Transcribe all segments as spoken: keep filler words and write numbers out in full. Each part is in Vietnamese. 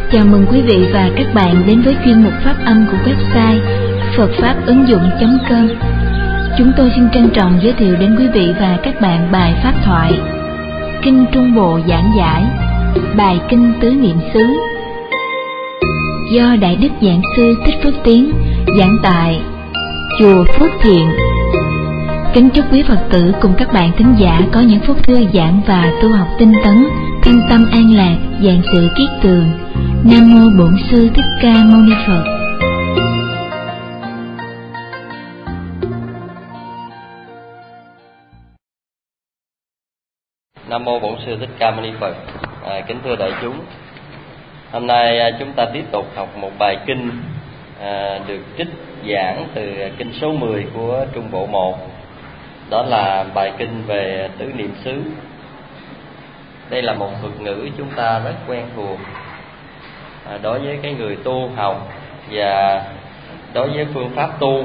Chào mừng quý vị và các bạn đến với chuyên mục phát âm của website phật pháp ứng dụng chấm com. Chúng tôi xin trân trọng giới thiệu đến quý vị và các bạn bài pháp thoại Kinh Trung Bộ giảng giải, bài Kinh Tứ Niệm xứ, do Đại Đức Giảng Sư Thích Phước Tiến giảng tại Chùa Phước Thiện. Kính chúc quý Phật tử cùng các bạn thính giả có những phút thư giãn và tu học tinh tấn, thân tâm an lạc, vạn sự kiết tường. Nam mô Bổn Sư Thích Ca Mâu Ni Phật. Nam mô Bổn Sư Thích Ca Mâu Ni Phật. À, kính thưa đại chúng, hôm nay chúng ta tiếp tục học một bài kinh à, được trích giảng từ kinh số mười của Trung Bộ một. Đó là bài kinh về tứ niệm xứ. Đây là một thuật ngữ chúng ta rất quen thuộc à, đối với cái người tu học và đối với phương pháp tu.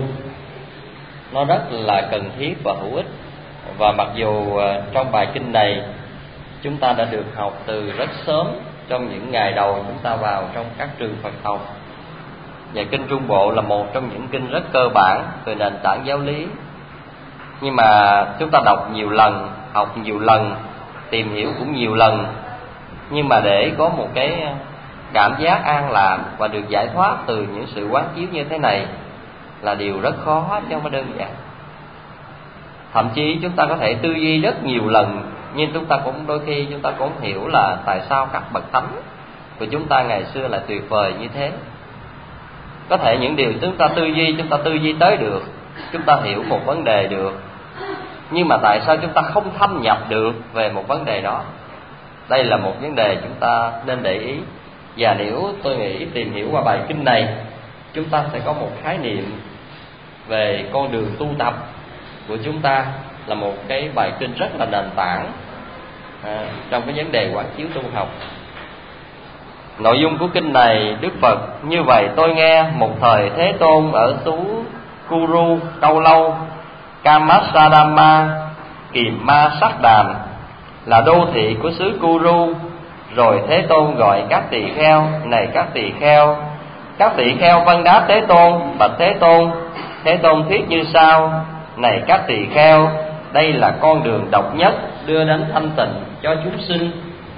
Nó rất là cần thiết và hữu ích. Và mặc dù à, trong bài kinh này chúng ta đã được học từ rất sớm, trong những ngày đầu chúng ta vào trong các trường Phật học, và kinh Trung Bộ là một trong những kinh rất cơ bản về nền tảng giáo lý, nhưng mà chúng ta đọc nhiều lần, học nhiều lần, tìm hiểu cũng nhiều lần, nhưng mà để có một cái cảm giác an lạc và được giải thoát từ những sự quán chiếu như thế này là điều rất khó chứ không phải đơn giản. Thậm chí chúng ta có thể tư duy rất nhiều lần, nhưng chúng ta cũng đôi khi chúng ta cũng hiểu là tại sao các bậc thánh của chúng ta ngày xưa lại tuyệt vời như thế. Có thể những điều chúng ta tư duy, chúng ta tư duy tới được, chúng ta hiểu một vấn đề được, nhưng mà tại sao chúng ta không thâm nhập được về một vấn đề đó? Đây là một vấn đề chúng ta nên để ý. Và nếu tôi nghĩ tìm hiểu qua bài kinh này, chúng ta sẽ có một khái niệm về con đường tu tập của chúng ta, là một cái bài kinh rất là nền tảng à, trong cái vấn đề quán chiếu tu học. Nội dung của kinh này, Đức Phật: như vậy tôi nghe một thời Thế Tôn ở xứ Kuru Câu Lâu, Kamasadama, Kiềm Ma Sắc Đàm, là đô thị của xứ Kuru. Rồi Thế Tôn gọi các tỳ kheo: này các tỳ kheo. Các tỳ kheo vâng đáp Thế Tôn: bạch Thế Tôn. Thế Tôn thuyết như sau: này các tỳ kheo, đây là con đường độc nhất đưa đến thanh tịnh cho chúng sinh,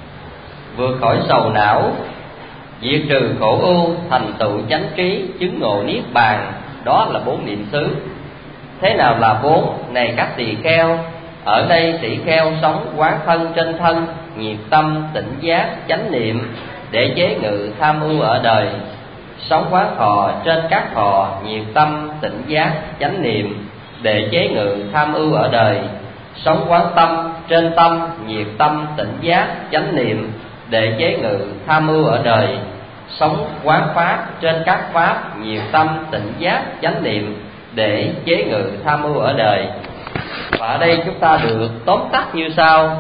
vượt khỏi sầu não, diệt trừ khổ ưu, thành tựu chánh trí, chứng ngộ niết bàn. Đó là bốn niệm xứ. Thế nào là bốn? Này các tỳ kheo, ở đây tỷ kheo sống quán thân trên thân, nhiệt tâm, tỉnh giác, chánh niệm, để chế ngự tham ưu ở đời. Sống quán thọ trên các thọ, nhiệt tâm, tỉnh giác, chánh niệm, để chế ngự tham ưu ở đời. Sống quán tâm trên tâm, nhiệt tâm, tỉnh giác, chánh niệm, để chế ngự tham ưu ở đời. Sống quán pháp trên các pháp, nhiệt tâm, tỉnh giác, chánh niệm, để chế ngự tham ưu ở đời. Và ở đây chúng ta được tóm tắt như sau: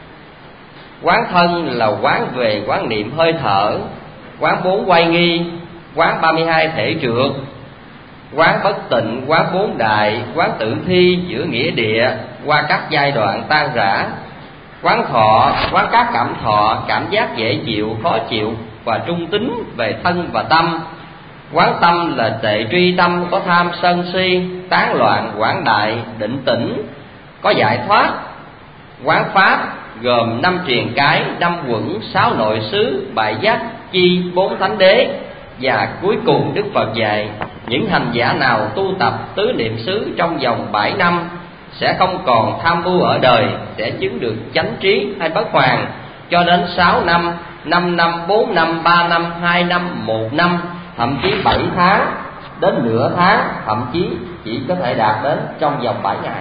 quán thân là quán về quán niệm hơi thở, quán bốn quay nghi, quán ba mươi hai thể trượt, quán bất tịnh, quán bốn đại, quán tử thi giữa nghĩa địa qua các giai đoạn tan rã, quán thọ, quán các cảm thọ, cảm giác dễ chịu, khó chịu và trung tính về thân và tâm. Quán tâm là tệ truy tâm, có tham sân si, tán loạn, quán đại, định tĩnh, có giải thoát. Quán pháp gồm năm truyền cái, năm quẩn, sáu nội xứ, bảy giác chi, bốn thánh đế. Và cuối cùng Đức Phật dạy những hành giả nào tu tập tứ niệm xứ trong vòng bảy năm sẽ không còn tham ưu ở đời, sẽ chứng được chánh trí hay bất hoàn cho đến sáu năm, năm năm, bốn năm, ba năm, hai năm, một năm, thậm chí bảy tháng đến nửa tháng, thậm chí chỉ có thể đạt đến trong vòng bảy ngày.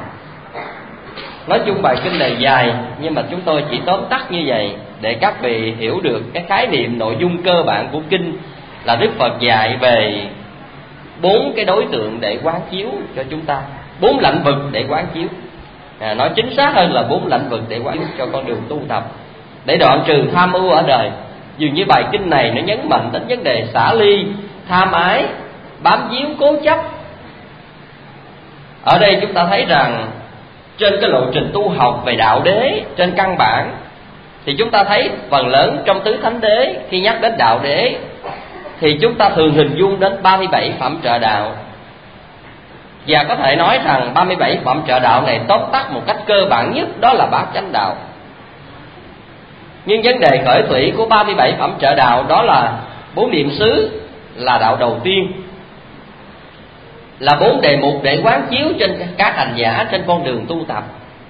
Nói chung bài kinh này dài, nhưng mà chúng tôi chỉ tóm tắt như vậy để các vị hiểu được cái khái niệm nội dung cơ bản của kinh, là Đức Phật dạy về bốn cái đối tượng để quán chiếu cho chúng ta, bốn lãnh vực để quán chiếu. À, nói chính xác hơn là bốn lãnh vực để quán chiếu cho con đường tu tập, để đoạn trừ tham ưu ở đời. Dường như bài kinh này nó nhấn mạnh đến vấn đề xả ly, tham ái, bám víu, cố chấp. Ở đây chúng ta thấy rằng trên cái lộ trình tu học về đạo đế trên căn bản, thì chúng ta thấy phần lớn trong tứ thánh đế khi nhắc đến đạo đế thì chúng ta thường hình dung đến ba mươi bảy phẩm trợ đạo. Và có thể nói rằng ba mươi bảy phẩm trợ đạo này tóm tắt một cách cơ bản nhất, đó là bát chánh đạo. Nhưng vấn đề khởi thủy của ba mươi bảy phẩm trợ đạo đó là bốn niệm xứ là đạo đầu tiên, là bốn đề mục để quán chiếu trên các hành giả trên con đường tu tập.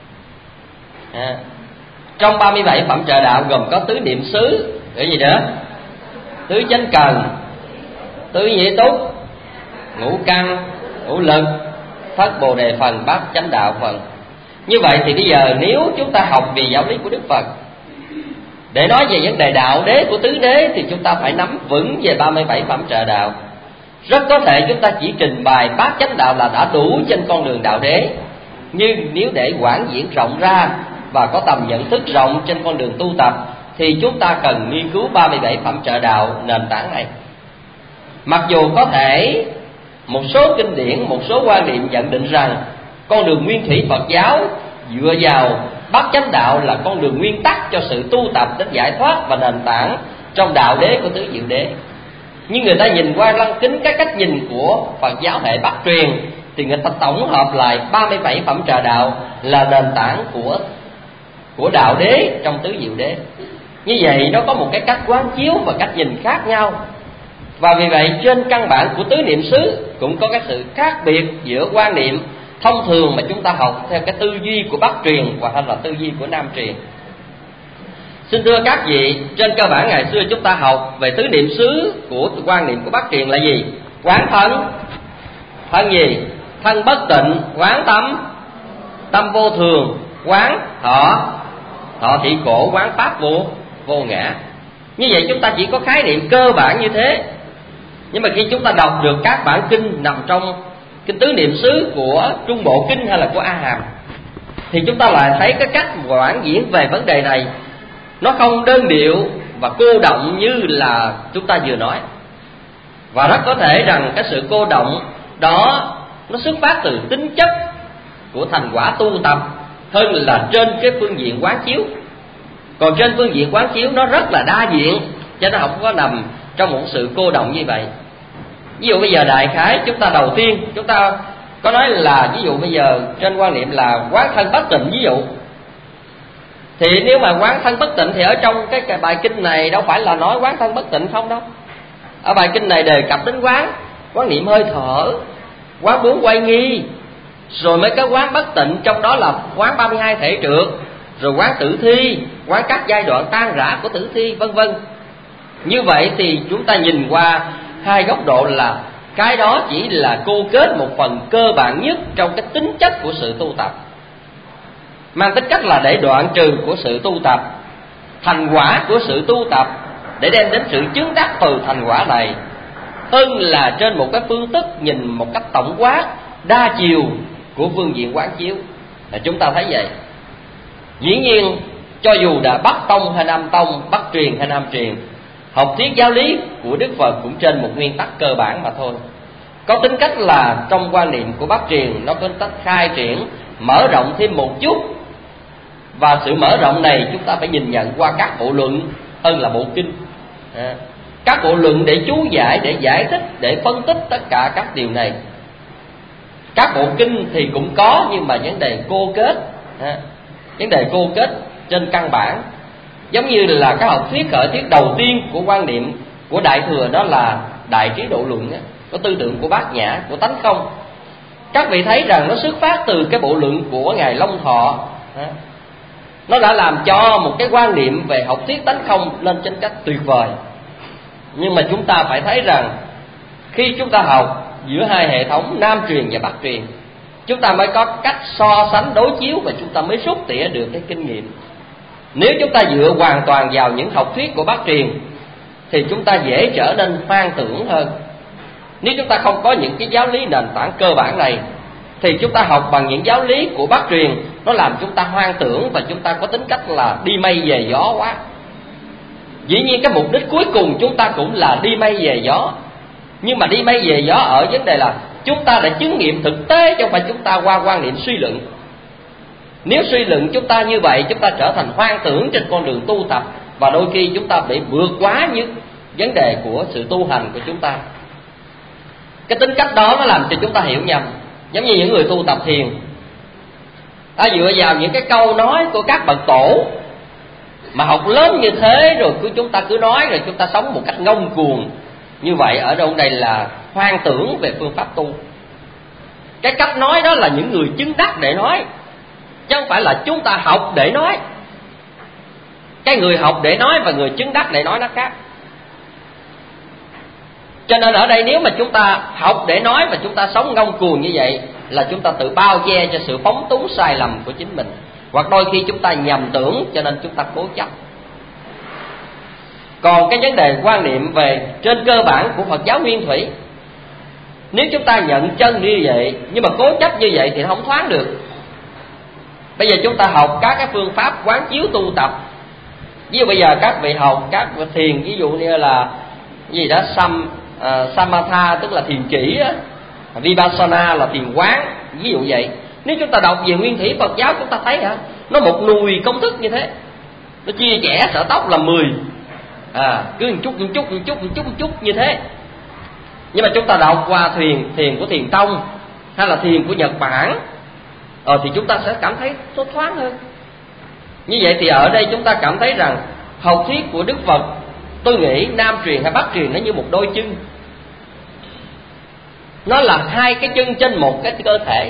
À, trong ba mươi bảy phẩm trợ đạo gồm có tứ niệm xứ, cái gì nữa? Tứ chánh cần, tứ nhĩ túc, ngũ căn, ngũ lực, thất bồ đề phần, bát chánh đạo phần. Như vậy thì bây giờ nếu chúng ta học về giáo lý của Đức Phật, để nói về vấn đề đạo đế của tứ đế, thì chúng ta phải nắm vững về ba mươi bảy phẩm trợ đạo. Rất có thể chúng ta chỉ trình bày bát chánh đạo là đã đủ trên con đường đạo đế. Nhưng nếu để quảng diễn rộng ra và có tầm nhận thức rộng trên con đường tu tập, thì chúng ta cần nghiên cứu ba mươi bảy phẩm trợ đạo nền tảng này. Mặc dù có thể một số kinh điển, một số quan niệm nhận định rằng con đường nguyên thủy Phật giáo dựa vào bát chánh đạo là con đường nguyên tắc cho sự tu tập đến giải thoát và nền tảng trong đạo đế của tứ diệu đế. Nhưng người ta nhìn qua lăng kính cái cách nhìn của Phật giáo hệ Bắc truyền, thì người ta tổng hợp lại ba mươi bảy phẩm trợ đạo là nền tảng của của đạo đế trong tứ diệu đế. Như vậy nó có một cái cách quán chiếu và cách nhìn khác nhau. Và vì vậy trên căn bản của tứ niệm xứ cũng có cái sự khác biệt giữa quan niệm thông thường mà chúng ta học theo cái tư duy của Bắc truyền hoặc là tư duy của Nam truyền. Xin thưa các vị, trên cơ bản ngày xưa chúng ta học về tứ niệm xứ của quan niệm của Bắc truyền là gì? Quán thân, thân gì? Thân bất tịnh, quán tâm, tâm vô thường, quán thọ, thọ thị khổ, quán pháp vô vô ngã. Như vậy chúng ta chỉ có khái niệm cơ bản như thế. Nhưng mà khi chúng ta đọc được các bản kinh nằm trong kinh tứ niệm xứ của Trung Bộ Kinh hay là của A Hàm, thì chúng ta lại thấy cái cách quán diễn về vấn đề này nó không đơn điệu và cô động như là chúng ta vừa nói. Và rất có thể rằng cái sự cô động đó nó xuất phát từ tính chất của thành quả tu tập hơn là trên cái phương diện quán chiếu. Còn trên phương diện quán chiếu nó rất là đa diện, cho nó không có nằm trong một sự cô động như vậy. Ví dụ bây giờ đại khái chúng ta đầu tiên chúng ta có nói là ví dụ bây giờ trên quan niệm là quán thân bất tịnh, ví dụ, thì nếu mà quán thân bất tịnh thì ở trong cái, cái bài kinh này đâu phải là nói quán thân bất tịnh không đâu. Ở bài kinh này đề cập đến quán quán niệm hơi thở, quán bốn quay nghi, rồi mới có quán bất tịnh, trong đó là quán ba mươi hai thể trượt, rồi quán tử thi, quán các giai đoạn tan rã của tử thi, vân vân. Như vậy thì chúng ta nhìn qua hai góc độ là cái đó chỉ là cô kết một phần cơ bản nhất trong cái tính chất của sự tu tập, mang tính cách là để đoạn trừ của sự tu tập, thành quả của sự tu tập, để đem đến sự chứng đắc từ thành quả này, hơn là trên một cái phương thức nhìn một cách tổng quát đa chiều của phương diện quán chiếu. Là chúng ta thấy vậy. Dĩ nhiên cho dù là Bắc tông hay Nam tông, Bắc truyền hay Nam truyền, học thuyết giáo lý của Đức Phật cũng trên một nguyên tắc cơ bản mà thôi. Có tính cách là trong quan niệm của Bắc truyền nó có tính cách khai triển, mở rộng thêm một chút. Và sự mở rộng này chúng ta phải nhìn nhận qua các bộ luận hơn là bộ kinh. à, Các bộ luận để chú giải, để giải thích, để phân tích tất cả các điều này. Các bộ kinh thì cũng có, nhưng mà vấn đề cô kết, à, vấn đề cô kết trên căn bản. Giống như là cái học thuyết khởi thuyết đầu tiên của quan niệm của Đại Thừa, đó là Đại Trí Độ Luận, có tư tưởng của Bát Nhã, của tánh không. Các vị thấy rằng nó xuất phát từ cái bộ luận của Ngài Long Thọ. Nó đã làm cho một cái quan niệm về học thuyết tánh không lên trên cách tuyệt vời. Nhưng mà chúng ta phải thấy rằng khi chúng ta học giữa hai hệ thống Nam truyền và Bắc truyền, chúng ta mới có cách so sánh đối chiếu và chúng ta mới rút tỉa được cái kinh nghiệm. Nếu chúng ta dựa hoàn toàn vào những học thuyết của Bắc truyền thì chúng ta dễ trở nên hoang tưởng hơn. Nếu chúng ta không có những cái giáo lý nền tảng cơ bản này thì chúng ta học bằng những giáo lý của Bắc truyền, nó làm chúng ta hoang tưởng và chúng ta có tính cách là đi mây về gió quá. Dĩ nhiên cái mục đích cuối cùng chúng ta cũng là đi mây về gió, nhưng mà đi mây về gió ở vấn đề là chúng ta đã chứng nghiệm thực tế, chứ không phải chúng ta qua quan niệm suy luận. Nếu suy luận chúng ta như vậy, chúng ta trở thành hoang tưởng trên con đường tu tập, và đôi khi chúng ta bị vượt quá những vấn đề của sự tu hành của chúng ta. Cái tính cách đó nó làm cho chúng ta hiểu nhầm. Giống như những người tu tập thiền, ta dựa vào những cái câu nói của các bậc tổ mà học lớn như thế, rồi cứ chúng ta cứ nói, rồi chúng ta sống một cách ngông cuồng như vậy. Ở đâu đây là hoang tưởng về phương pháp tu. Cái cách nói đó là những người chứng đắc để nói, chứ không phải là chúng ta học để nói. Cái người học để nói và người chứng đắc để nói nó khác. Cho nên ở đây nếu mà chúng ta học để nói và chúng ta sống ngông cuồng như vậy, là chúng ta tự bao che cho sự phóng túng sai lầm của chính mình. Hoặc đôi khi chúng ta nhầm tưởng, cho nên chúng ta cố chấp. Còn cái vấn đề quan niệm về trên cơ bản của Phật giáo Nguyên Thủy, nếu chúng ta nhận chân như vậy nhưng mà cố chấp như vậy thì không thoát được. Bây giờ chúng ta học các cái phương pháp quán chiếu tu tập. Ví dụ bây giờ các vị học các vị thiền, ví dụ như là gì đó sam, uh, Samatha tức là thiền chỉ á, Vipassana là thiền quán, ví dụ vậy. Nếu chúng ta đọc về Nguyên Thủy Phật giáo, chúng ta thấy hả, nó một nùi công thức như thế. Nó chia chẻ sở tóc là mười, à, cứ một chút một chút một chút một chút một chút như thế. Nhưng mà chúng ta đọc qua thiền thiền của Thiền Tông hay là thiền của Nhật Bản, ờ, thì chúng ta sẽ cảm thấy tốt thoáng hơn. Như vậy thì ở đây chúng ta cảm thấy rằng học thuyết của Đức Phật, tôi nghĩ Nam truyền hay Bắc truyền nó như một đôi chân. Nó là hai cái chân trên một cái cơ thể.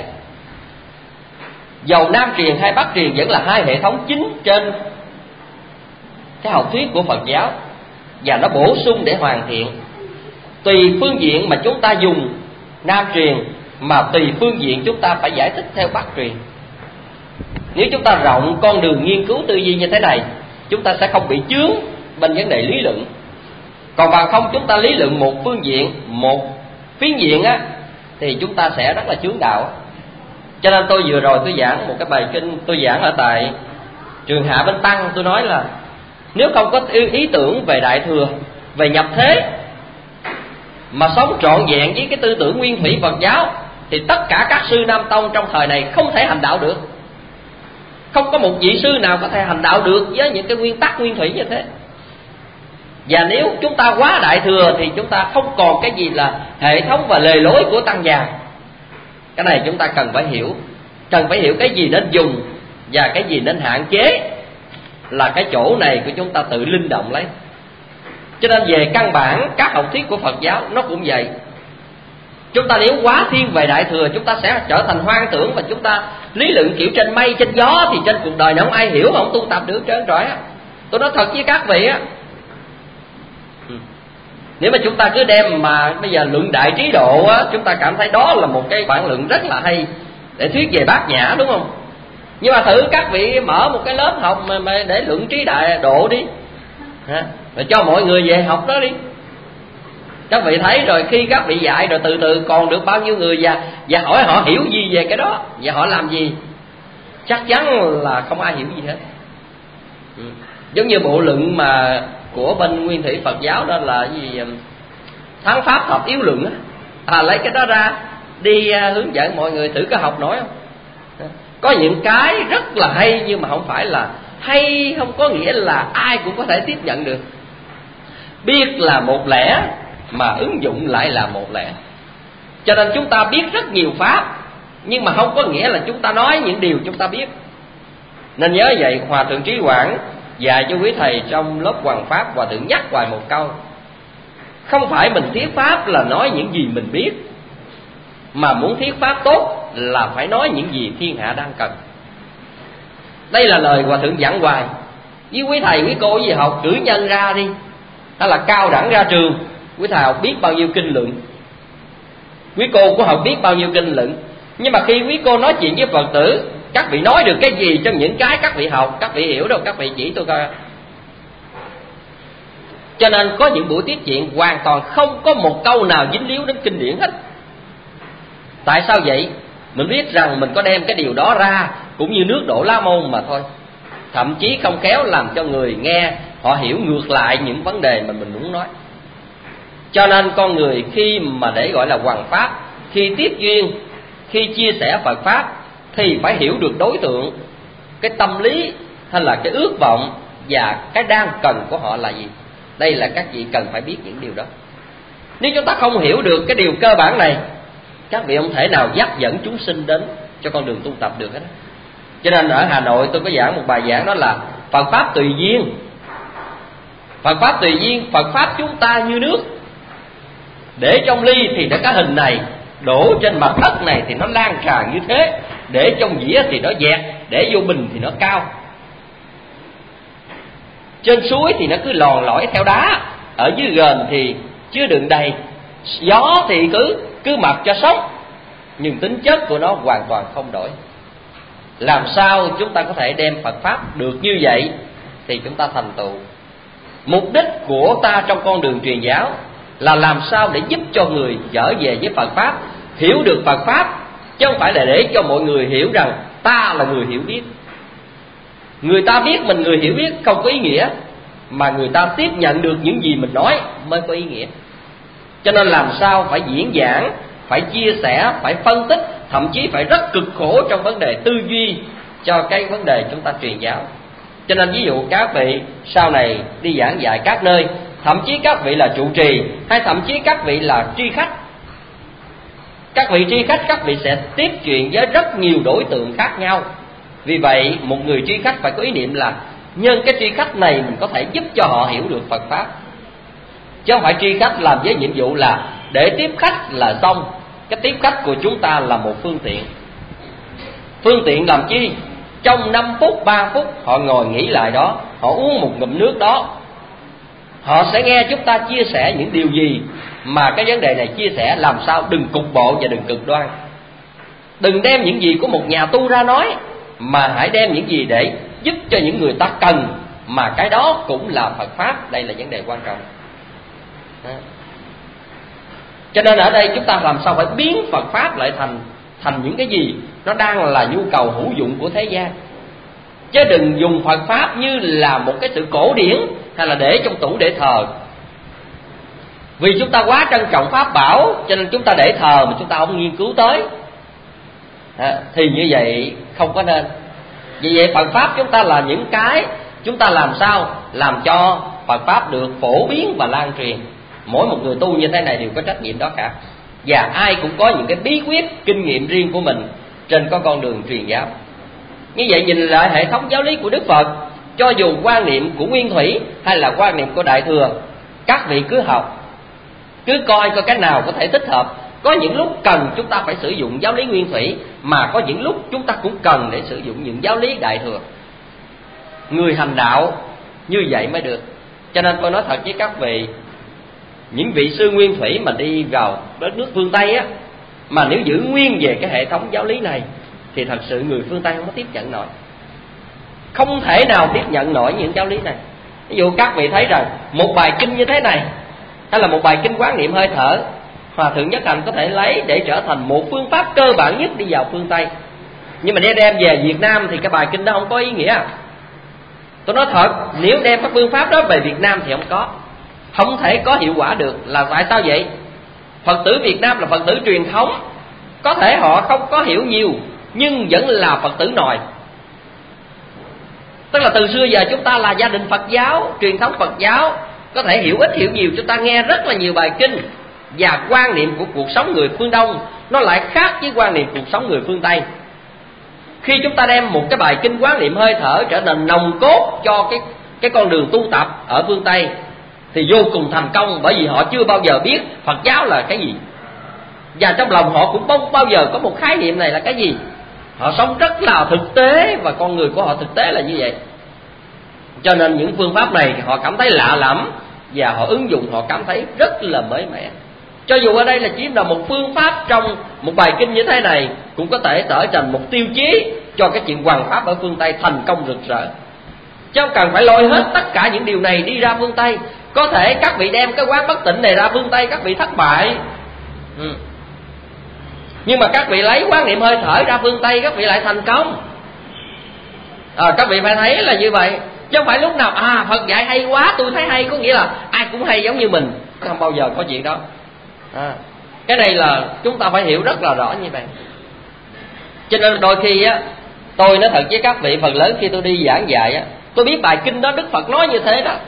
Dầu Nam truyền hay Bắc truyền vẫn là hai hệ thống chính trên cái học thuyết của Phật giáo, và nó bổ sung để hoàn thiện. Tùy phương diện mà chúng ta dùng Nam truyền, mà tùy phương diện chúng ta phải giải thích theo Bắc truyền. Nếu chúng ta rộng con đường nghiên cứu tư duy như thế này, chúng ta sẽ không bị chướng bên vấn đề lý luận. Còn bằng không chúng ta lý luận một phương diện, một phiến diện á, thì chúng ta sẽ rất là chướng đạo. Cho nên tôi vừa rồi tôi giảng một cái bài kinh, tôi giảng ở tại trường Hạ Bên Tăng. Tôi nói là nếu không có ý tưởng về Đại Thừa, về nhập thế, mà sống trọn vẹn với cái tư tưởng Nguyên Thủy Phật giáo, thì tất cả các sư Nam Tông trong thời này không thể hành đạo được. Không có một vị sư nào có thể hành đạo được với những cái nguyên tắc Nguyên Thủy như thế. Và nếu chúng ta quá Đại Thừa thì chúng ta không còn cái gì là hệ thống và lề lối của Tăng già. Cái này chúng ta cần phải hiểu. Cần phải hiểu cái gì nên dùng và cái gì nên hạn chế, là cái chỗ này của chúng ta tự linh động lấy. Cho nên về căn bản các học thuyết của Phật giáo nó cũng vậy. Chúng ta nếu quá thiên về Đại Thừa, chúng ta sẽ trở thành hoang tưởng, và chúng ta lý luận kiểu trên mây trên gió, thì trên cuộc đời này không ai hiểu mà không tu tập được trơn trọi á. Tôi nói thật với các vị á, nếu mà chúng ta cứ đem mà bây giờ luận đại trí độ á, chúng ta cảm thấy đó là một cái bản luận rất là hay để thuyết về Bát Nhã, đúng không? Nhưng mà thử các vị mở một cái lớp học mà, mà để luận trí đại độ đi, ha, rồi cho mọi người về học đó đi. Các vị thấy rồi, khi các vị dạy rồi từ từ còn được bao nhiêu người, và, và hỏi họ hiểu gì về cái đó, và họ làm gì, chắc chắn là không ai hiểu gì hết. Ừ. Giống như bộ luận mà của bên Nguyên Thủy Phật giáo đó là gì, Thắng Pháp Thập Yếu Luận á, à, lấy cái đó ra đi uh, hướng dẫn mọi người thử có học nổi không. Có những cái rất là hay, nhưng mà không phải là hay không có nghĩa là ai cũng có thể tiếp nhận được. Biết là một lẽ mà ứng dụng lại là một lẽ. Cho nên chúng ta biết rất nhiều pháp, nhưng mà không có nghĩa là chúng ta nói những điều chúng ta biết. Nên nhớ vậy, Hòa Thượng Trí Quảng dạy cho quý thầy trong lớp Hoàng Pháp, Hòa Thượng nhắc hoài một câu: không phải mình thuyết pháp là nói những gì mình biết, mà muốn thuyết pháp tốt là phải nói những gì thiên hạ đang cần. Đây là lời Hòa Thượng dặn hoài. Với quý thầy quý cô gì học cử nhân ra đi, hay là cao đẳng ra trường, quý thầy học biết bao nhiêu kinh luận, quý cô cũng học biết bao nhiêu kinh luận. Nhưng mà khi quý cô nói chuyện với Phật tử, các vị nói được cái gì trong những cái các vị học, các vị hiểu đâu, các vị chỉ tôi coi. Cho nên có những buổi tiết chuyện hoàn toàn không có một câu nào dính líu đến kinh điển hết. Tại sao vậy? Mình biết rằng mình có đem cái điều đó ra cũng như nước đổ lá môn mà thôi. Thậm chí không khéo làm cho người nghe họ hiểu ngược lại những vấn đề mà mình muốn nói. Cho nên con người khi mà để gọi là hoằng pháp, khi tiếp duyên, khi chia sẻ Phật pháp, thì phải hiểu được đối tượng, cái tâm lý hay là cái ước vọng và cái đang cần của họ là gì. Đây là các vị cần phải biết những điều đó. Nếu chúng ta không hiểu được cái điều cơ bản này, các vị không thể nào dắt dẫn chúng sinh đến cho con đường tu tập được hết. Cho nên ở Hà Nội tôi có giảng một bài giảng, đó là Phật Pháp tùy duyên. Phật Pháp tùy duyên, Phật Pháp chúng ta như nước. Để trong ly thì nó có hình này, đổ trên mặt đất này thì nó lan tràn như thế, để trong dĩa thì nó dẹt, để vô bình thì nó cao. Trên suối thì nó cứ lòn lỏi theo đá, ở dưới gền thì chứa đựng đầy, gió thì cứ cứ mặc cho sóng, nhưng tính chất của nó hoàn toàn không đổi. Làm sao chúng ta có thể đem Phật Pháp được như vậy thì chúng ta thành tựu. Mục đích của ta trong con đường truyền giáo là làm sao để giúp cho người trở về với Phật Pháp, hiểu được Phật Pháp, chứ không phải là để cho mọi người hiểu rằng ta là người hiểu biết. Người ta biết mình người hiểu biết không có ý nghĩa, mà người ta tiếp nhận được những gì mình nói mới có ý nghĩa. Cho nên làm sao phải diễn giảng, phải chia sẻ, phải phân tích, thậm chí phải rất cực khổ trong vấn đề tư duy cho cái vấn đề chúng ta truyền giáo. Cho nên ví dụ các vị sau này đi giảng dạy các nơi, thậm chí các vị là trụ trì, hay thậm chí các vị là tri khách. Các vị tri khách, các vị sẽ tiếp chuyện với rất nhiều đối tượng khác nhau. Vì vậy một người tri khách phải có ý niệm là nhân cái tri khách này mình có thể giúp cho họ hiểu được Phật Pháp, chứ không phải tri khách làm với nhiệm vụ là để tiếp khách là xong. Cái tiếp khách của chúng ta là một phương tiện. Phương tiện làm chi? Trong năm phút, ba phút họ ngồi nghỉ lại đó, họ uống một ngụm nước đó, họ sẽ nghe chúng ta chia sẻ những điều gì. Mà cái vấn đề này chia sẻ làm sao đừng cục bộ và đừng cực đoan. Đừng đem những gì của một nhà tu ra nói, mà hãy đem những gì để giúp cho những người ta cần, mà cái đó cũng là Phật Pháp. Đây là vấn đề quan trọng. Đó. Cho nên ở đây chúng ta làm sao phải biến Phật Pháp lại thành thành những cái gì nó đang là nhu cầu hữu dụng của thế gian, chứ đừng dùng Phật Pháp như là một cái sự cổ điển hay là để trong tủ để thờ. Vì chúng ta quá trân trọng Pháp bảo cho nên chúng ta để thờ mà chúng ta không nghiên cứu tới, à, thì như vậy không có nên. Vì vậy Phật Pháp chúng ta là những cái chúng ta làm sao làm cho Phật Pháp được phổ biến và lan truyền. Mỗi một người tu như thế này đều có trách nhiệm đó cả, và ai cũng có những cái bí quyết, kinh nghiệm riêng của mình trên có con đường truyền giáo. Như vậy nhìn lại hệ thống giáo lý của Đức Phật, cho dù quan niệm của Nguyên Thủy hay là quan niệm của Đại Thừa, các vị cứ học, cứ coi coi cái nào có thể thích hợp. Có những lúc cần chúng ta phải sử dụng giáo lý Nguyên Thủy, mà có những lúc chúng ta cũng cần để sử dụng những giáo lý Đại Thừa. Người hành đạo như vậy mới được. Cho nên tôi nói thật với các vị, những vị sư Nguyên Thủy mà đi vào đất nước phương Tây á, mà nếu giữ nguyên về cái hệ thống giáo lý này thì thật sự người phương Tây không có tiếp nhận nổi, không thể nào tiếp nhận nổi những giáo lý này. Ví dụ các vị thấy rằng một bài kinh như thế này, hay là một bài kinh quán niệm hơi thở, Hòa Thượng Nhất Hạnh có thể lấy để trở thành một phương pháp cơ bản nhất đi vào phương Tây. Nhưng mà đem đem về Việt Nam thì cái bài kinh đó không có ý nghĩa. Tôi nói thật, nếu đem các phương pháp đó về Việt Nam thì không có, không thể có hiệu quả được. Là tại sao vậy? Phật tử Việt Nam là Phật tử truyền thống, có thể họ không có hiểu nhiều, nhưng vẫn là Phật tử nòi. Tức là từ xưa giờ chúng ta là gia đình Phật giáo, truyền thống Phật giáo, có thể hiểu ít hiểu nhiều, chúng ta nghe rất là nhiều bài kinh. Và quan niệm của cuộc sống người phương Đông nó lại khác với quan niệm cuộc sống người phương Tây. Khi chúng ta đem một cái bài kinh quán niệm hơi thở trở thành nòng cốt cho cái, cái con đường tu tập ở phương Tây thì vô cùng thành công, bởi vì họ chưa bao giờ biết Phật giáo là cái gì, và trong lòng họ cũng không bao giờ có một khái niệm này là cái gì. Họ sống rất là thực tế, và con người của họ thực tế là như vậy. Cho nên những phương pháp này thì họ cảm thấy lạ lẫm, và họ ứng dụng họ cảm thấy rất là mới mẻ. Cho dù ở đây là chỉ là một phương pháp trong một bài kinh như thế này, cũng có thể trở thành một tiêu chí cho cái chuyện hoằng pháp ở phương Tây thành công rực rỡ. Chứ không cần phải lôi hết tất cả những điều này đi ra phương Tây. Có thể các vị đem cái quán bất tịnh này ra phương Tây, các vị thất bại. ừ. Nhưng mà các vị lấy quán niệm hơi thở ra phương Tây, các vị lại thành công. à, Các vị phải thấy là như vậy. Chứ không phải lúc nào à Phật dạy hay quá, tôi thấy hay, có nghĩa là ai cũng hay giống như mình. Không bao giờ có chuyện đó. à, Cái này là chúng ta phải hiểu rất là rõ như vậy. Cho nên đôi khi á, tôi nói thật với các vị, phần lớn khi tôi đi giảng dạy á, tôi biết bài kinh đó Đức Phật nói như thế đó,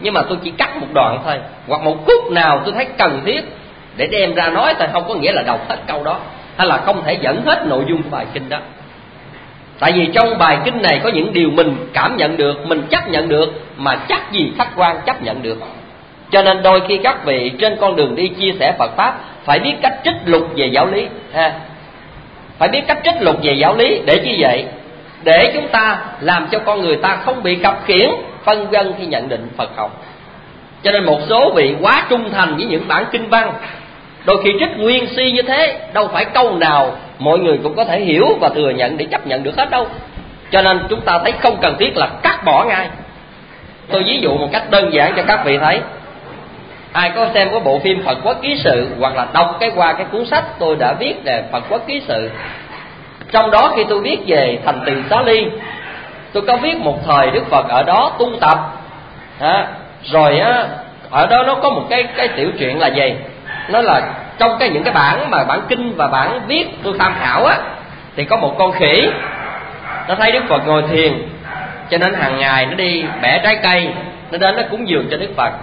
nhưng mà tôi chỉ cắt một đoạn thôi, hoặc một khúc nào tôi thấy cần thiết để đem ra nói thôi, không có nghĩa là đọc hết câu đó, hay là không thể dẫn hết nội dung của bài kinh đó. Tại vì trong bài kinh này có những điều mình cảm nhận được, mình chấp nhận được, mà chắc gì khách quan chấp nhận được. Cho nên đôi khi các vị trên con đường đi chia sẻ Phật Pháp phải biết cách trích lục về giáo lý ha. Phải biết cách trích lục về giáo lý để như vậy, để chúng ta làm cho con người ta không bị cập khiển phân vân khi nhận định Phật học. Cho nên một số vị quá trung thành với những bản kinh văn, đôi khi trích nguyên si như thế, đâu phải câu nào mọi người cũng có thể hiểu và thừa nhận để chấp nhận được hết đâu. Cho nên chúng ta thấy không cần thiết là cắt bỏ ngay. Tôi ví dụ một cách đơn giản cho các vị thấy. Ai có xem cái bộ phim Phật Quốc Ký Sự, hoặc là đọc cái qua cái cuốn sách tôi đã viết về Phật Quốc Ký Sự, trong đó khi tôi viết về thành Tỳ Xá Ly, tôi có viết một thời Đức Phật ở đó tu tập à, rồi á, ở đó nó có một cái cái tiểu chuyện là gì, nó là trong cái những cái bản mà bản kinh và bản viết tôi tham khảo á, thì có một con khỉ nó thấy Đức Phật ngồi thiền, cho nên hàng ngày nó đi bẻ trái cây, nó đến nó cúng dường cho Đức Phật.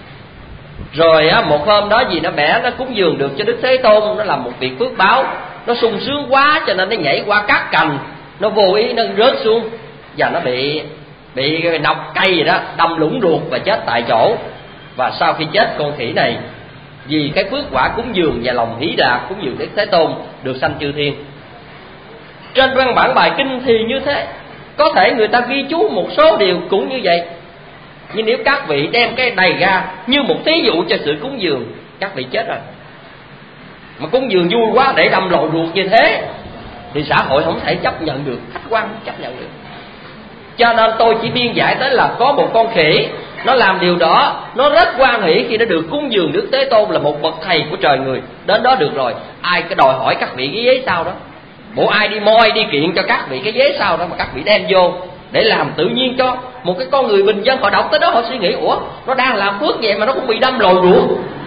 Rồi á, một hôm đó gì nó bẻ, nó cúng dường được cho Đức Thế Tôn, nó làm một việc phước báo, nó sung sướng quá cho nên nó nhảy qua các cành, nó vô ý nó rớt xuống và nó bị bị nọc cây gì đó đâm lũng ruột và chết tại chỗ. Và sau khi chết, con khỉ này vì cái phước quả cúng dường và lòng hỷ đạt cúng dường Đức Thế Tôn được sanh chư thiên. Trên văn bản bài kinh thì như thế, có thể người ta ghi chú một số điều cũng như vậy, nhưng nếu các vị đem cái này ra như một thí dụ cho sự cúng dường, các vị chết rồi. Mà cúng dường vui quá để đâm lòi ruột như thế thì xã hội không thể chấp nhận được, khách quan không chấp nhận được. Cho nên tôi chỉ biên giải tới là có một con khỉ, nó làm điều đó, nó rất hoan hỷ khi nó được cúng dường Đức Thế Tôn là một bậc thầy của trời người. Đến đó được rồi, ai cái đòi hỏi các vị cái ghế sau đó. Bộ ai đi moi đi kiện cho các vị cái ghế sau đó mà các vị đem vô để làm tự nhiên cho một cái con người bình dân họ đọc tới đó họ suy nghĩ, ủa nó đang làm phước vậy mà nó cũng bị đâm lòi ruột,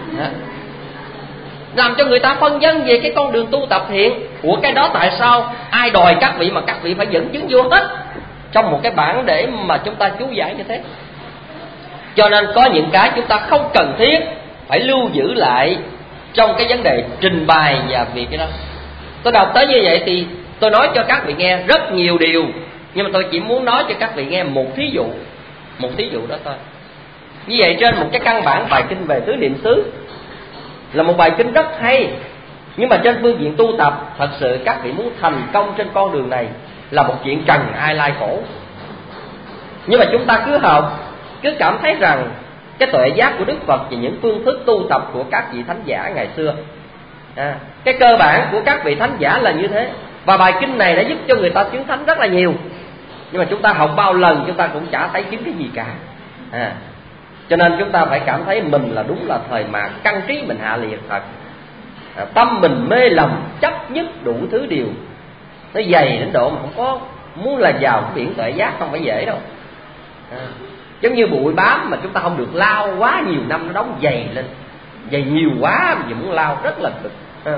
làm cho người ta phân vân về cái con đường tu tập thiện. Ủa cái đó tại sao ai đòi các vị mà các vị phải dẫn chứng vô hết trong một cái bản để mà chúng ta chú giải như thế. Cho nên có những cái chúng ta không cần thiết phải lưu giữ lại trong cái vấn đề trình bày và việc cái đó. Tôi đọc tới như vậy thì tôi nói cho các vị nghe rất nhiều điều, nhưng mà tôi chỉ muốn nói cho các vị nghe một thí dụ, một thí dụ đó thôi. Như vậy trên một cái căn bản bài kinh về tứ niệm xứ là một bài kinh rất hay, nhưng mà trên phương diện tu tập, thật sự các vị muốn thành công trên con đường này là một chuyện trần ai lai khổ. Nhưng mà chúng ta cứ học, cứ cảm thấy rằng cái tuệ giác của Đức Phật và những phương thức tu tập của các vị thánh giả ngày xưa, à, cái cơ bản của các vị thánh giả là như thế. Và bài kinh này đã giúp cho người ta chứng thánh rất là nhiều, nhưng mà chúng ta học bao lần chúng ta cũng chả thấy chứng cái gì cả. à, Cho nên chúng ta phải cảm thấy mình là đúng là thời mà căn trí mình hạ liệt thật, à, tâm mình mê lầm chấp nhất đủ thứ điều, nó dày đến độ mà không có muốn là vào cái biển tuệ giác không phải dễ đâu. à, Giống như bụi bám mà chúng ta không được lau quá nhiều năm, nó đóng dày lên, dày nhiều quá mà muốn lau rất là cực. à.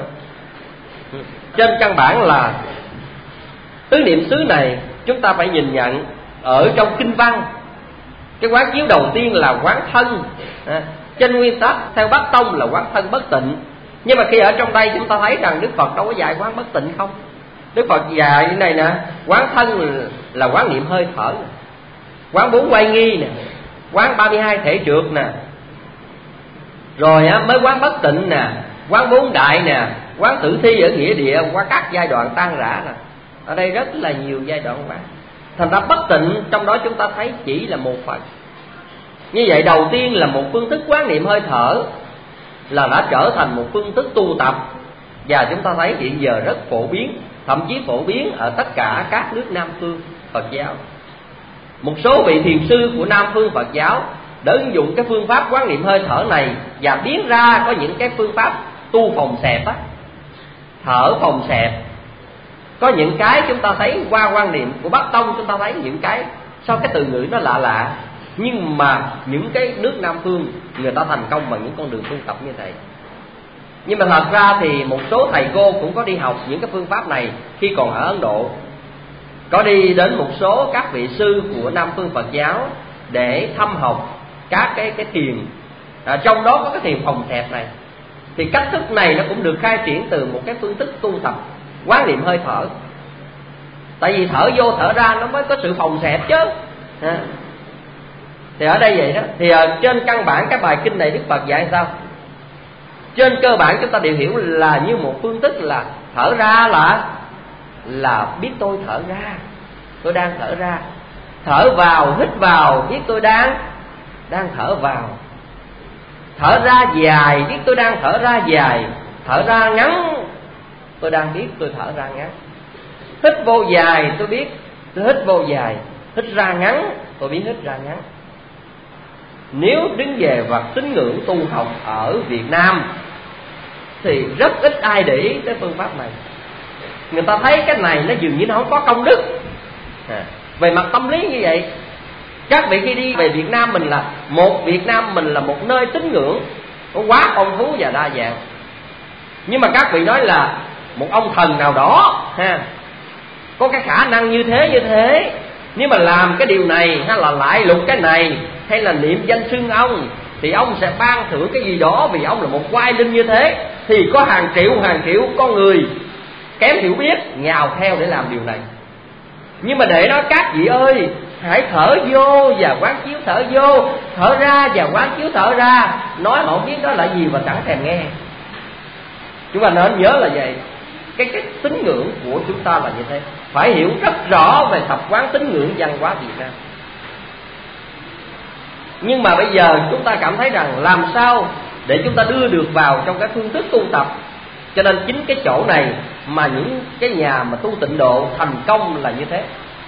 Trên căn bản là tứ niệm xứ này chúng ta phải nhìn nhận ở trong kinh văn. Cái quán chiếu đầu tiên là quán thân, à, trên nguyên tắc theo Bắc Tông là quán thân bất tịnh. Nhưng mà khi ở trong đây chúng ta thấy rằng Đức Phật đâu có dạy quán bất tịnh không. Đức Phật dạy như này nè, quán thân là quán niệm hơi thở nè, quán bốn quay nghi nè, quán ba mươi hai thể trượt nè, rồi á, mới quán bất tịnh nè, quán bốn đại nè, quán tử thi ở nghĩa địa, qua các giai đoạn tan rã nè. Ở đây rất là nhiều giai đoạn quán. Thành ra bất tịnh trong đó chúng ta thấy chỉ là một phần. Như vậy đầu tiên là một phương thức quán niệm hơi thở là đã trở thành một phương thức tu tập, và chúng ta thấy hiện giờ rất phổ biến, thậm chí phổ biến ở tất cả các nước Nam phương Phật giáo. Một số vị thiền sư của Nam phương Phật giáo đã ứng dụng cái phương pháp quán niệm hơi thở này và biến ra có những cái phương pháp tu phòng xẹp á, thở phòng xẹp. Có những cái chúng ta thấy qua quan niệm của Bắc Tông, chúng ta thấy những cái sao cái từ ngữ nó lạ lạ, nhưng mà những cái nước Nam phương người ta thành công bằng những con đường tu tập như thế. Nhưng mà thật ra thì một số thầy cô cũng có đi học những cái phương pháp này khi còn ở Ấn Độ, có đi đến một số các vị sư của Nam phương Phật giáo để thăm học các cái cái thiền, à, trong đó có cái thiền phòng xẹp này. Thì cách thức này nó cũng được khai triển từ một cái phương thức tu tập quán niệm hơi thở. Tại vì thở vô thở ra nó mới có sự phòng xẹp chứ. À. Thì ở đây vậy đó. Thì à, trên căn bản cái bài kinh này Đức Phật dạy sao? Trên cơ bản chúng ta đều hiểu là như một phương thức là thở ra là là biết tôi thở ra, tôi đang thở ra. Thở vào, hít vào, biết tôi đang đang thở vào. Thở ra dài, biết tôi đang thở ra dài. Thở ra ngắn, tôi đang biết tôi thở ra ngắn. Hít vô dài, tôi biết tôi hít vô dài. Hít ra ngắn, tôi biết hít ra ngắn. Nếu đứng về mặt tín ngưỡng tu học ở Việt Nam thì rất ít ai để ý tới phương pháp này. Người ta thấy cái này nó dường như nó không có công đức. à, Về mặt tâm lý như vậy, các vị khi đi về Việt Nam mình là một Việt Nam mình là một nơi tín ngưỡng nó quá phong phú và đa dạng. Nhưng mà các vị nói là một ông thần nào đó ha, có cái khả năng như thế như thế, nếu mà làm cái điều này hay là lại lục cái này hay là niệm danh xưng ông thì ông sẽ ban thưởng cái gì đó, vì ông là một oai linh như thế. Thì có hàng triệu hàng triệu con người kém hiểu biết nhào theo để làm điều này. Nhưng mà để nói các vị ơi, hãy thở vô và quán chiếu thở vô, thở ra và quán chiếu thở ra. Nói họ không biết đó là gì và chẳng thèm nghe. Chúng ta nên nhớ là vậy. Cái cái tín ngưỡng của chúng ta là như thế. Phải hiểu rất rõ về tập quán tín ngưỡng văn hóa Việt Nam. Nhưng mà bây giờ chúng ta cảm thấy rằng làm sao để chúng ta đưa được vào trong cái phương thức tu tập. Cho nên chính cái chỗ này mà những cái nhà mà tu tịnh độ thành công là như thế.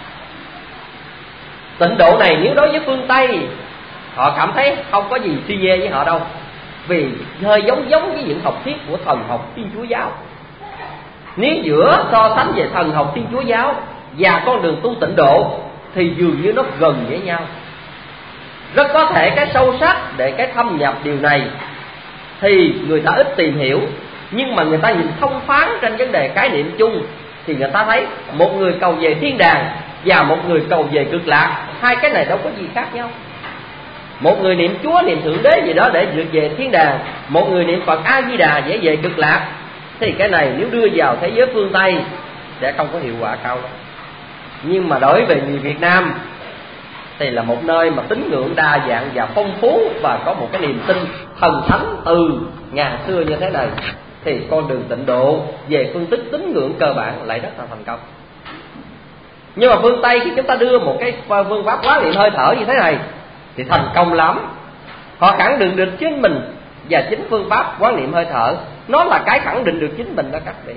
Tịnh độ này nếu đối với phương Tây họ cảm thấy không có gì suy nhê với họ đâu, vì hơi giống giống với những học thuyết của thần học Thiên Chúa giáo. Nếu giữa so sánh về thần học Thiên Chúa giáo và con đường tu tịnh độ thì dường như nó gần với nhau. Rất có thể cái sâu sắc để cái thâm nhập điều này thì người ta ít tìm hiểu, nhưng mà người ta nhìn thông thoáng trên vấn đề khái niệm chung thì người ta thấy một người cầu về thiên đàng và một người cầu về cực lạc, hai cái này đâu có gì khác nhau. Một người niệm Chúa, niệm Thượng Đế gì đó để vượt về thiên đàng, một người niệm Phật A Di Đà để về cực lạc. Thì cái này nếu đưa vào thế giới phương Tây sẽ không có hiệu quả cao đâu. Nhưng mà đối với người Việt Nam thì là một nơi mà tín ngưỡng đa dạng và phong phú, và có một cái niềm tin thần thánh từ ngàn xưa như thế này, thì con đường tịnh độ về phương thức tín ngưỡng cơ bản lại rất là thành công. Nhưng mà phương Tây khi chúng ta đưa một cái phương pháp quán niệm hơi thở như thế này thì thành công lắm. Họ khẳng định được chính mình, và chính phương pháp quán niệm hơi thở nó là cái khẳng định được chính mình đó các vị.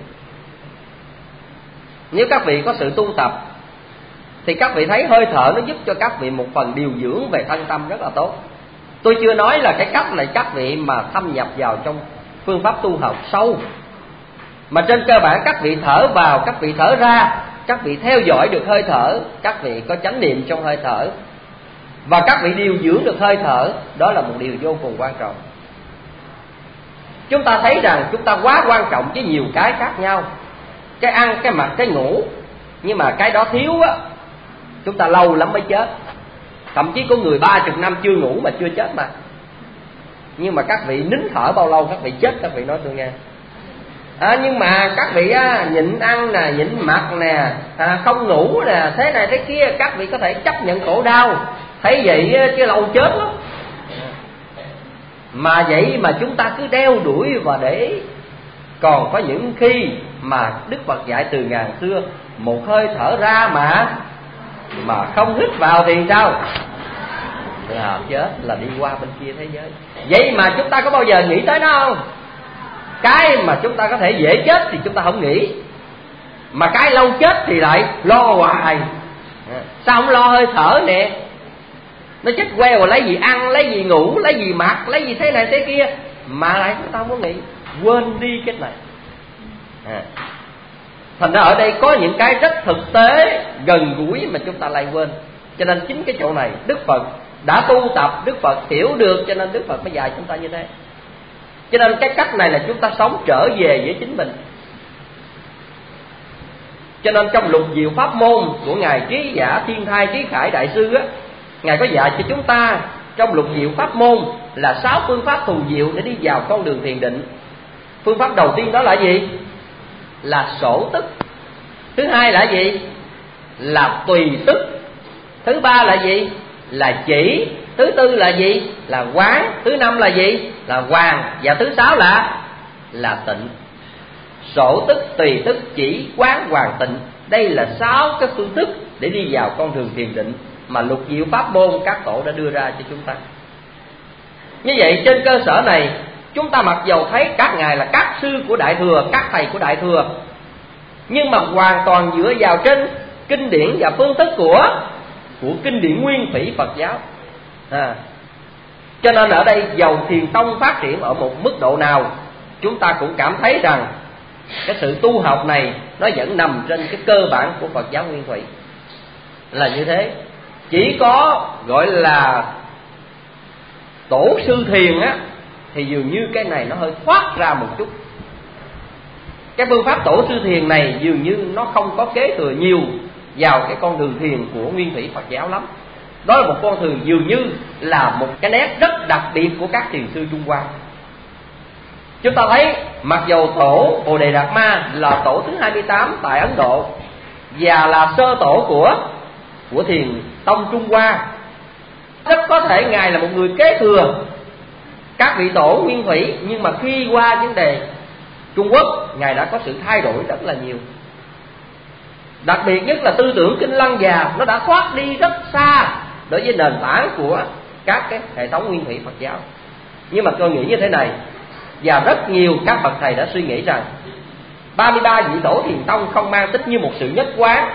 Nếu các vị có sự tu tập thì các vị thấy hơi thở nó giúp cho các vị một phần điều dưỡng về thân tâm rất là tốt. Tôi chưa nói là cái cách này các vị mà thâm nhập vào trong phương pháp tu học sâu, mà trên cơ bản các vị thở vào, các vị thở ra, các vị theo dõi được hơi thở, các vị có chánh niệm trong hơi thở, và các vị điều dưỡng được hơi thở. Đó là một điều vô cùng quan trọng. Chúng ta thấy rằng chúng ta quá quan trọng với nhiều cái khác nhau, cái ăn, cái mặc, cái ngủ. Nhưng mà cái đó thiếu á, chúng ta lâu lắm mới chết. Thậm chí có người ba chục năm chưa ngủ mà chưa chết mà. Nhưng mà các vị nín thở bao lâu các vị chết, các vị nói tôi nghe. À, nhưng mà các vị á, nhịn ăn nè, nhịn mặc nè, à, không ngủ nè, thế này thế kia, các vị có thể chấp nhận khổ đau. Thấy vậy chứ lâu chết lắm. Mà vậy mà chúng ta cứ đeo đuổi và để ý. Còn có những khi mà Đức Phật dạy từ ngàn xưa, một hơi thở ra mà mà không hít vào thì sao? Là chết, là đi qua bên kia thế giới. Vậy mà chúng ta có bao giờ nghĩ tới nó không? Cái mà chúng ta có thể dễ chết thì chúng ta không nghĩ, mà cái lâu chết thì lại lo hoài. Sao không lo hơi thở nè? Nó chết queo rồi lấy gì ăn, lấy gì ngủ, lấy gì mặc, lấy gì thế này thế kia, mà lại chúng ta không có nghĩ, quên đi cái này. à. Thành ra ở đây có những cái rất thực tế, gần gũi mà chúng ta lại quên. Cho nên chính cái chỗ này Đức Phật đã tu tập, Đức Phật hiểu được, cho nên Đức Phật mới dạy chúng ta như thế. Cho nên cái cách này là chúng ta sống trở về với chính mình. Cho nên trong lục diệu pháp môn của Ngài Trí Giả Thiên Thai Trí Khải Đại Sư á, Ngài có dạy cho chúng ta trong lục diệu pháp môn là sáu phương pháp thù diệu để đi vào con đường thiền định. Phương pháp đầu tiên đó là gì? Là sổ tức. Thứ hai là gì? Là tùy tức. Thứ ba là gì? Là chỉ. Thứ tư là gì? Là quán. Thứ năm là gì? Là hoàn. Và thứ sáu là là tịnh. Sổ tức, tùy tức, chỉ, quán, hoàn, tịnh. Đây là sáu cái phương thức để đi vào con đường thiền định mà lục diệu pháp môn các tổ đã đưa ra cho chúng ta. Như vậy trên cơ sở này, chúng ta mặc dầu thấy các ngài là các sư của Đại Thừa, các thầy của Đại Thừa, nhưng mà hoàn toàn dựa vào trên kinh điển và phương thức của của kinh điển nguyên thủy Phật giáo. À, cho nên ở đây dầu thiền tông phát triển ở một mức độ nào, chúng ta cũng cảm thấy rằng cái sự tu học này nó vẫn nằm trên cái cơ bản của Phật giáo nguyên thủy là như thế. Chỉ có gọi là tổ sư thiền á, thì dường như cái này nó hơi thoát ra một chút. Cái phương pháp tổ sư thiền này dường như nó không có kế thừa nhiều vào cái con đường thiền của nguyên thủy Phật giáo lắm. Đó là một con đường dường như là một cái nét rất đặc biệt của các thiền sư Trung Hoa. Chúng ta thấy mặc dầu tổ Bồ Đề Đạt Ma là tổ thứ hai mươi tám tại Ấn Độ và là sơ tổ của của thiền tông Trung Hoa, rất có thể ngài là một người kế thừa các vị tổ nguyên thủy, nhưng mà khi qua vấn đề Trung Quốc, ngài đã có sự thay đổi rất là nhiều. Đặc biệt nhất là tư tưởng Kinh Lăng Già nó đã thoát đi rất xa đối với nền tảng của các cái hệ thống nguyên thủy Phật giáo. Nhưng mà tôi nghĩ như thế này, và rất nhiều các bậc thầy đã suy nghĩ rằng ba mươi ba vị tổ thiền tông không mang tính như một sự nhất quán,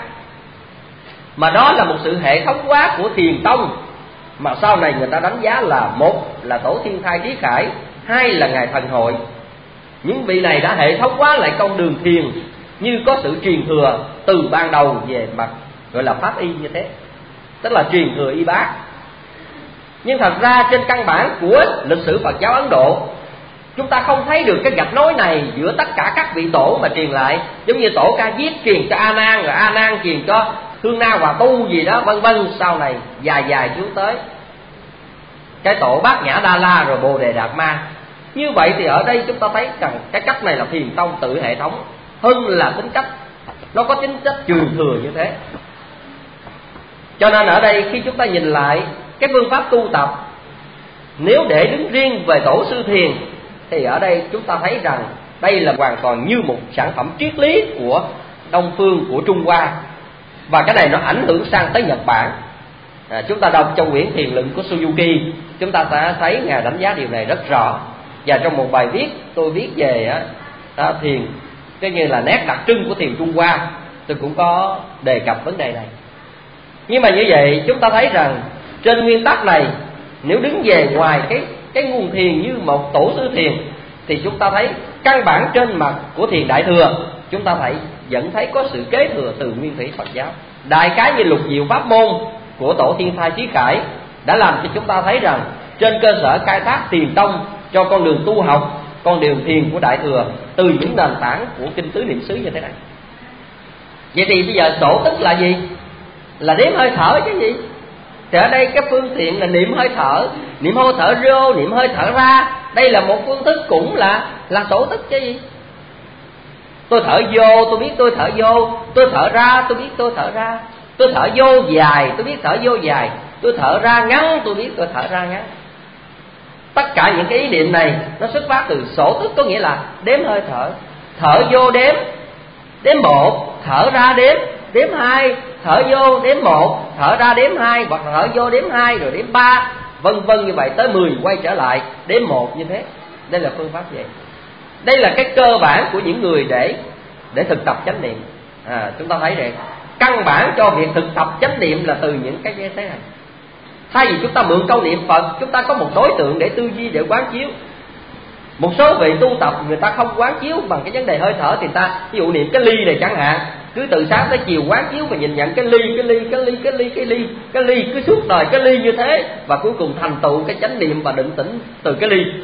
mà đó là một sự hệ thống hóa của thiền tông, mà sau này người ta đánh giá là một là tổ Thiên Thai Trí Khải, hai là ngài Thần Hội. Những vị này đã hệ thống hóa lại con đường thiền như có sự truyền thừa từ ban đầu về mặt gọi là pháp y như thế, tức là truyền thừa y bác. Nhưng thật ra trên căn bản của lịch sử Phật giáo Ấn Độ, chúng ta không thấy được cái gạch nối này giữa tất cả các vị tổ mà truyền lại. Giống như tổ Ca Diếp truyền cho A Nan, rồi A Nan truyền cho Hương Na Hòa Tu gì đó vân vân, sau này dài dài xuống tới cái tổ Bát Nhã Đa La rồi Bồ Đề Đạt Ma. Như vậy thì ở đây chúng ta thấy rằng cái cách này là thiền tông tự hệ thống hơn là tính cách, nó có tính chất truyền thừa như thế. Cho nên ở đây khi chúng ta nhìn lại cái phương pháp tu tập, nếu để đứng riêng về tổ sư thiền, thì ở đây chúng ta thấy rằng đây là hoàn toàn như một sản phẩm triết lý của Đông phương, của Trung Hoa. Và cái này nó ảnh hưởng sang tới Nhật Bản. à, Chúng ta đọc trong quyển Thiền Luận của Suzuki, chúng ta sẽ thấy ngài đánh giá điều này rất rõ. Và trong một bài viết tôi viết về á, đó, thiền, cái như là nét đặc trưng của thiền Trung Hoa, tôi cũng có đề cập vấn đề này. Nhưng mà như vậy chúng ta thấy rằng trên nguyên tắc này, nếu đứng về ngoài cái cái nguồn thiền như một tổ sư thiền, thì chúng ta thấy căn bản trên mặt của thiền Đại Thừa, chúng ta thấy vẫn thấy có sự kế thừa từ nguyên thủy Phật giáo. Đại cái như lục diệu pháp môn của tổ Thiên Thai Trí Khải đã làm cho chúng ta thấy rằng trên cơ sở khai thác thiền tông cho con đường tu học, con đường thiền của Đại Thừa từ những nền tảng của kinh tứ niệm xứ như thế này. Vậy thì bây giờ sổ tức là gì? Là đếm hơi thở chứ gì? Thì ở đây cái phương tiện là niệm hơi thở, niệm hơi thở vô, niệm hơi thở ra. Đây là một phương thức cũng là là sổ tức chứ gì? Tôi thở vô, tôi biết tôi thở vô. Tôi thở ra, tôi biết tôi thở ra. Tôi thở vô dài, tôi biết thở vô dài. Tôi thở ra ngắn, tôi biết tôi thở ra ngắn. Tất cả những cái ý niệm này nó xuất phát từ sổ tức, có nghĩa là đếm hơi thở. Thở vô đếm, đếm một, thở ra đếm, đếm hai, thở vô đếm một, thở ra đếm hai, hoặc thở vô đếm hai rồi đếm ba, vân vân như vậy tới mười quay trở lại đếm một như thế. Đây là phương pháp vậy. Đây là cái cơ bản của những người để để thực tập chánh niệm. À, chúng ta thấy rằng căn bản cho việc thực tập chánh niệm là từ những cái như thế này. Thay vì chúng ta mượn câu niệm Phật, chúng ta có một đối tượng để tư duy, để quán chiếu. Một số vị tu tập người ta không quán chiếu bằng cái vấn đề hơi thở, thì người ta ví dụ niệm cái ly này chẳng hạn, cứ từ sáng tới chiều quán chiếu và nhìn nhận cái ly, cái ly, cái ly, cái ly, cái ly, cái ly, cứ suốt đời cái ly như thế, và cuối cùng thành tựu cái chánh niệm và định tĩnh từ cái ly.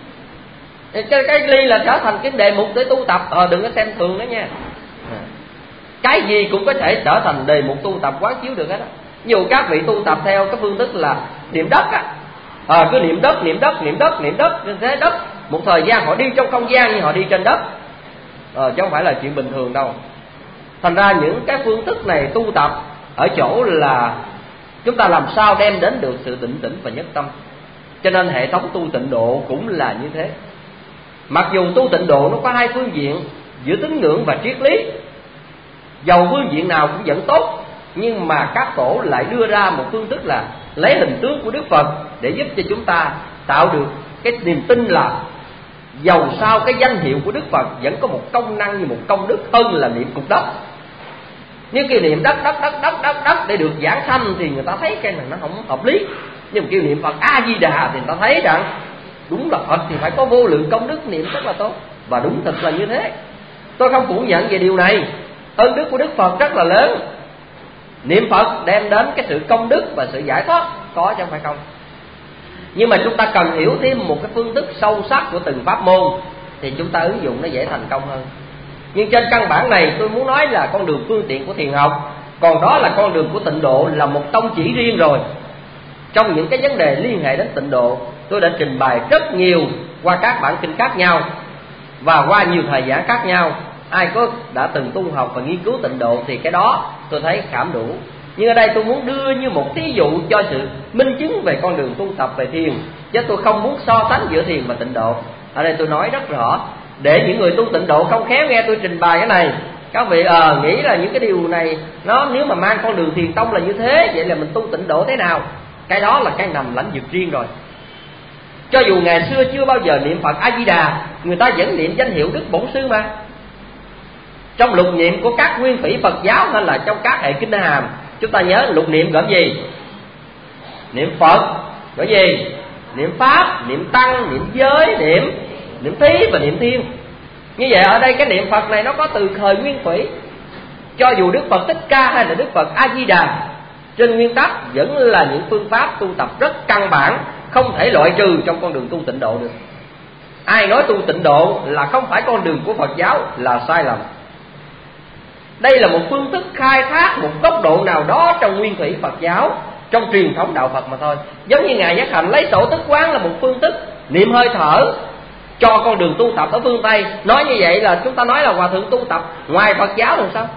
Cái, cái ly là trở thành cái đề mục để tu tập. Ờ, đừng có xem thường đó nha. Cái gì cũng có thể trở thành đề mục tu tập quán chiếu được hết đó. Ví dụ các vị tu tập theo cái phương thức là niệm đất á, à, cứ niệm đất niệm đất niệm đất niệm đất trên thế đất. Một thời gian họ đi trong không gian như họ đi trên đất, à, chứ không phải là chuyện bình thường đâu. Thành ra những cái phương thức này tu tập ở chỗ là chúng ta làm sao đem đến được sự tịnh tĩnh và nhất tâm. Cho nên hệ thống tu tịnh độ cũng là như thế. Mặc dù tu tịnh độ nó có hai phương diện, giữa tín ngưỡng và triết lý, dầu phương diện nào cũng vẫn tốt, nhưng mà các tổ lại đưa ra một phương thức là lấy hình tướng của Đức Phật để giúp cho chúng ta tạo được cái niềm tin là dầu sao cái danh hiệu của Đức Phật vẫn có một công năng như một công đức hơn là niệm cục đất. Nhưng khi niệm đất đất đất đất đất đất để được giảng sanh thì người ta thấy cái này nó không hợp lý. Nhưng mà kêu niệm Phật A Di Đà thì người ta thấy rằng đúng là Phật thì phải có vô lượng công đức, niệm rất là tốt. Và đúng thật là như thế. Tôi không phủ nhận về điều này. Ơn đức của Đức Phật rất là lớn. Niệm Phật đem đến cái sự công đức và sự giải thoát, có chứ không phải không. Nhưng mà chúng ta cần hiểu thêm một cái phương thức sâu sắc của từng pháp môn thì chúng ta ứng dụng nó dễ thành công hơn. Nhưng trên căn bản này tôi muốn nói là con đường phương tiện của thiền học, còn đó là con đường của tịnh độ là một tông chỉ riêng rồi. Trong những cái vấn đề liên hệ đến tịnh độ, tôi đã trình bày rất nhiều qua các bản kinh khác nhau và qua nhiều thời giảng khác nhau. Ai có đã từng tu học và nghiên cứu tịnh độ thì cái đó tôi thấy khảm đủ. Nhưng ở đây tôi muốn đưa như một thí dụ cho sự minh chứng về con đường tu tập về thiền, chứ tôi không muốn so sánh giữa thiền và tịnh độ. Ở đây tôi nói rất rõ để những người tu tịnh độ không khéo nghe tôi trình bày cái này, các vị ờ à, nghĩ là những cái điều này nó nếu mà mang con đường thiền tông là như thế, vậy là mình tu tịnh độ thế nào? Cái đó là cái nằm lãnh vực riêng rồi. Cho dù ngày xưa chưa bao giờ niệm Phật A Di Đà, người ta vẫn niệm danh hiệu Đức Bổn Sư mà. Trong lục niệm của các nguyên thủy Phật giáo hay là trong các hệ kinh hàm, chúng ta nhớ lục niệm gồm gì? Niệm Phật, gồm gì? Niệm Pháp, niệm Tăng, niệm Giới, niệm niệm Thí và niệm Thiên. Như vậy ở đây cái niệm Phật này nó có từ thời nguyên thủy. Cho dù Đức Phật Thích Ca hay là Đức Phật A Di Đà, trên nguyên tắc vẫn là những phương pháp tu tập rất căn bản, không thể loại trừ trong con đường tu tịnh độ được. Ai nói tu tịnh độ là không phải con đường của Phật giáo là sai lầm. Đây là một phương thức khai thác một góc độ nào đó trong nguyên thủy Phật giáo, trong truyền thống đạo Phật mà thôi. Giống như Ngài Giác Hạnh lấy tổ tức quán là một phương thức niệm hơi thở cho con đường tu tập ở phương Tây. Nói như vậy là chúng ta nói là hòa thượng tu tập ngoài Phật giáo làm sao?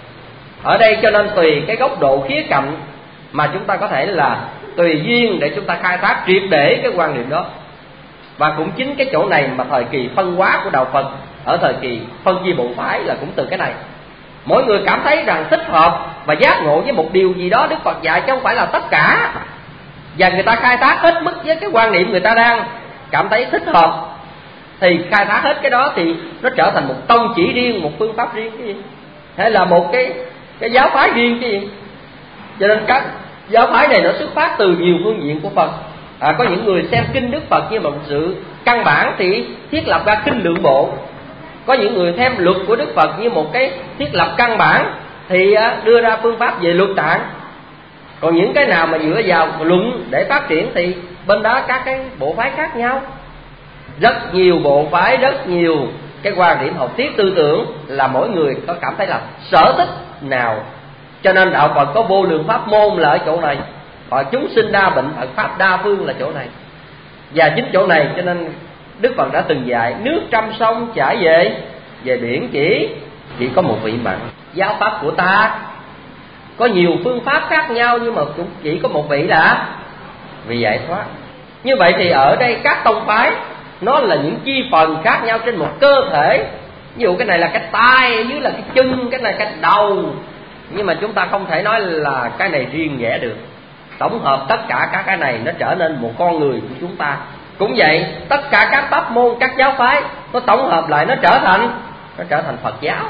Ở đây cho nên tùy cái góc độ khía cạnh mà chúng ta có thể là tùy duyên để chúng ta khai thác triệt để cái quan niệm đó. Và cũng chính cái chỗ này mà thời kỳ phân hóa của đạo Phật ở thời kỳ phân chia bộ phái là cũng từ cái này. Mỗi người cảm thấy rằng thích hợp và giác ngộ với một điều gì đó Đức Phật dạy, chứ không phải là tất cả. Và người ta khai thác hết mức với cái quan niệm người ta đang cảm thấy thích hợp, thì khai thác hết cái đó thì nó trở thành một tông chỉ riêng, một phương pháp riêng cái gì, hay là một cái cái giáo phái riêng cái gì. Cho nên các giáo phái này nó xuất phát từ nhiều phương diện của Phật. À, có những người xem kinh Đức Phật như một sự căn bản thì thiết lập ra kinh lượng bộ. Có những người xem luật của Đức Phật như một cái thiết lập căn bản thì đưa ra phương pháp về luật tạng. Còn những cái nào mà dựa vào luận để phát triển thì bên đó các cái bộ phái khác nhau. Rất nhiều bộ phái, rất nhiều cái quan điểm học thuyết tư tưởng là mỗi người có cảm thấy là sở thích nào. Cho nên đạo Phật có vô lượng pháp môn là ở chỗ này, và chúng sinh đa bệnh, Phật pháp đa phương là chỗ này. Và chính chỗ này cho nên Đức Phật đã từng dạy nước trăm sông chảy về về biển chỉ chỉ có một vị mặn. Giáo pháp của ta có nhiều phương pháp khác nhau, nhưng mà cũng chỉ có một vị là vị giải thoát. Như vậy thì ở đây các tông phái nó là những chi phần khác nhau trên một cơ thể. Ví dụ cái này là cái tai, dưới là cái chân, cái này cái đầu. Nhưng mà chúng ta không thể nói là cái này riêng rẽ được. Tổng hợp tất cả các cái này nó trở nên một con người của chúng ta. Cũng vậy, tất cả các pháp môn, các giáo phái nó tổng hợp lại nó trở thành nó trở thành Phật giáo.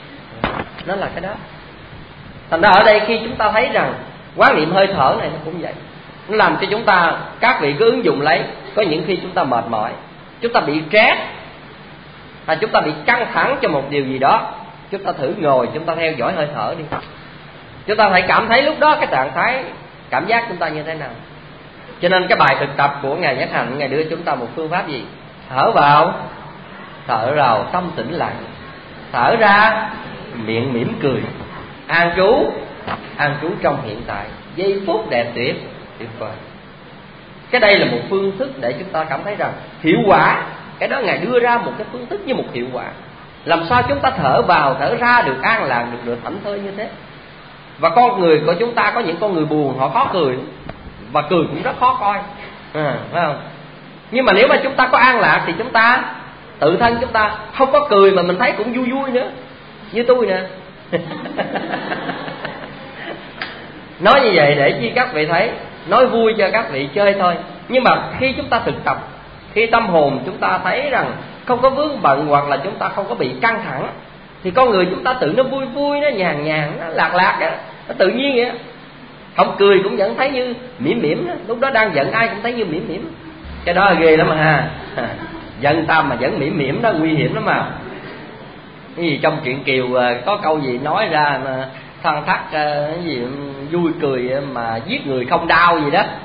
Nó là cái đó. Thành ra ở đây khi chúng ta thấy rằng quán niệm hơi thở này nó cũng vậy, nó làm cho chúng ta, các vị cứ ứng dụng lấy. Có những khi chúng ta mệt mỏi, chúng ta bị stress, hay chúng ta bị căng thẳng cho một điều gì đó, chúng ta thử ngồi, chúng ta theo dõi hơi thở đi. Chúng ta phải cảm thấy lúc đó cái trạng thái, cảm giác chúng ta như thế nào. Cho nên cái bài thực tập của Ngài Nhất Hạnh, Ngài đưa chúng ta một phương pháp gì? Thở vào, thở vào tâm tĩnh lặng, thở ra miệng mỉm cười, an trú, an trú trong hiện tại, giây phút đẹp tuyệt tuyệt vời. Cái đây là một phương thức để chúng ta cảm thấy rằng hiệu quả. Cái đó Ngài đưa ra một cái phương thức như một hiệu quả. Làm sao chúng ta thở vào thở ra được an lạc, được được thảnh thơi như thế. Và con người của chúng ta có những con người buồn, họ khó cười, và cười cũng rất khó coi, à, phải không? Nhưng mà nếu mà chúng ta có an lạc thì chúng ta tự thân chúng ta không có cười mà mình thấy cũng vui vui nữa. Như tôi nè. Nói như vậy để chi các vị thấy, nói vui cho các vị chơi thôi. Nhưng mà khi chúng ta thực tập, khi tâm hồn chúng ta thấy rằng không có vướng bận, hoặc là chúng ta không có bị căng thẳng, thì con người chúng ta tự nó vui vui, nó nhàn nhàn, nó lạc lạc á, nó tự nhiên vậy. Không cười cũng vẫn thấy như mỉm mỉm đó. Lúc đó đang giận ai cũng thấy như mỉm mỉm. Cái đó là ghê lắm mà ha. Giận tâm mà vẫn mỉm mỉm đó, nguy hiểm lắm mà. Cái gì trong truyện Kiều có câu gì nói ra mà thăng thắc cái gì vui cười mà giết người không đau gì đó.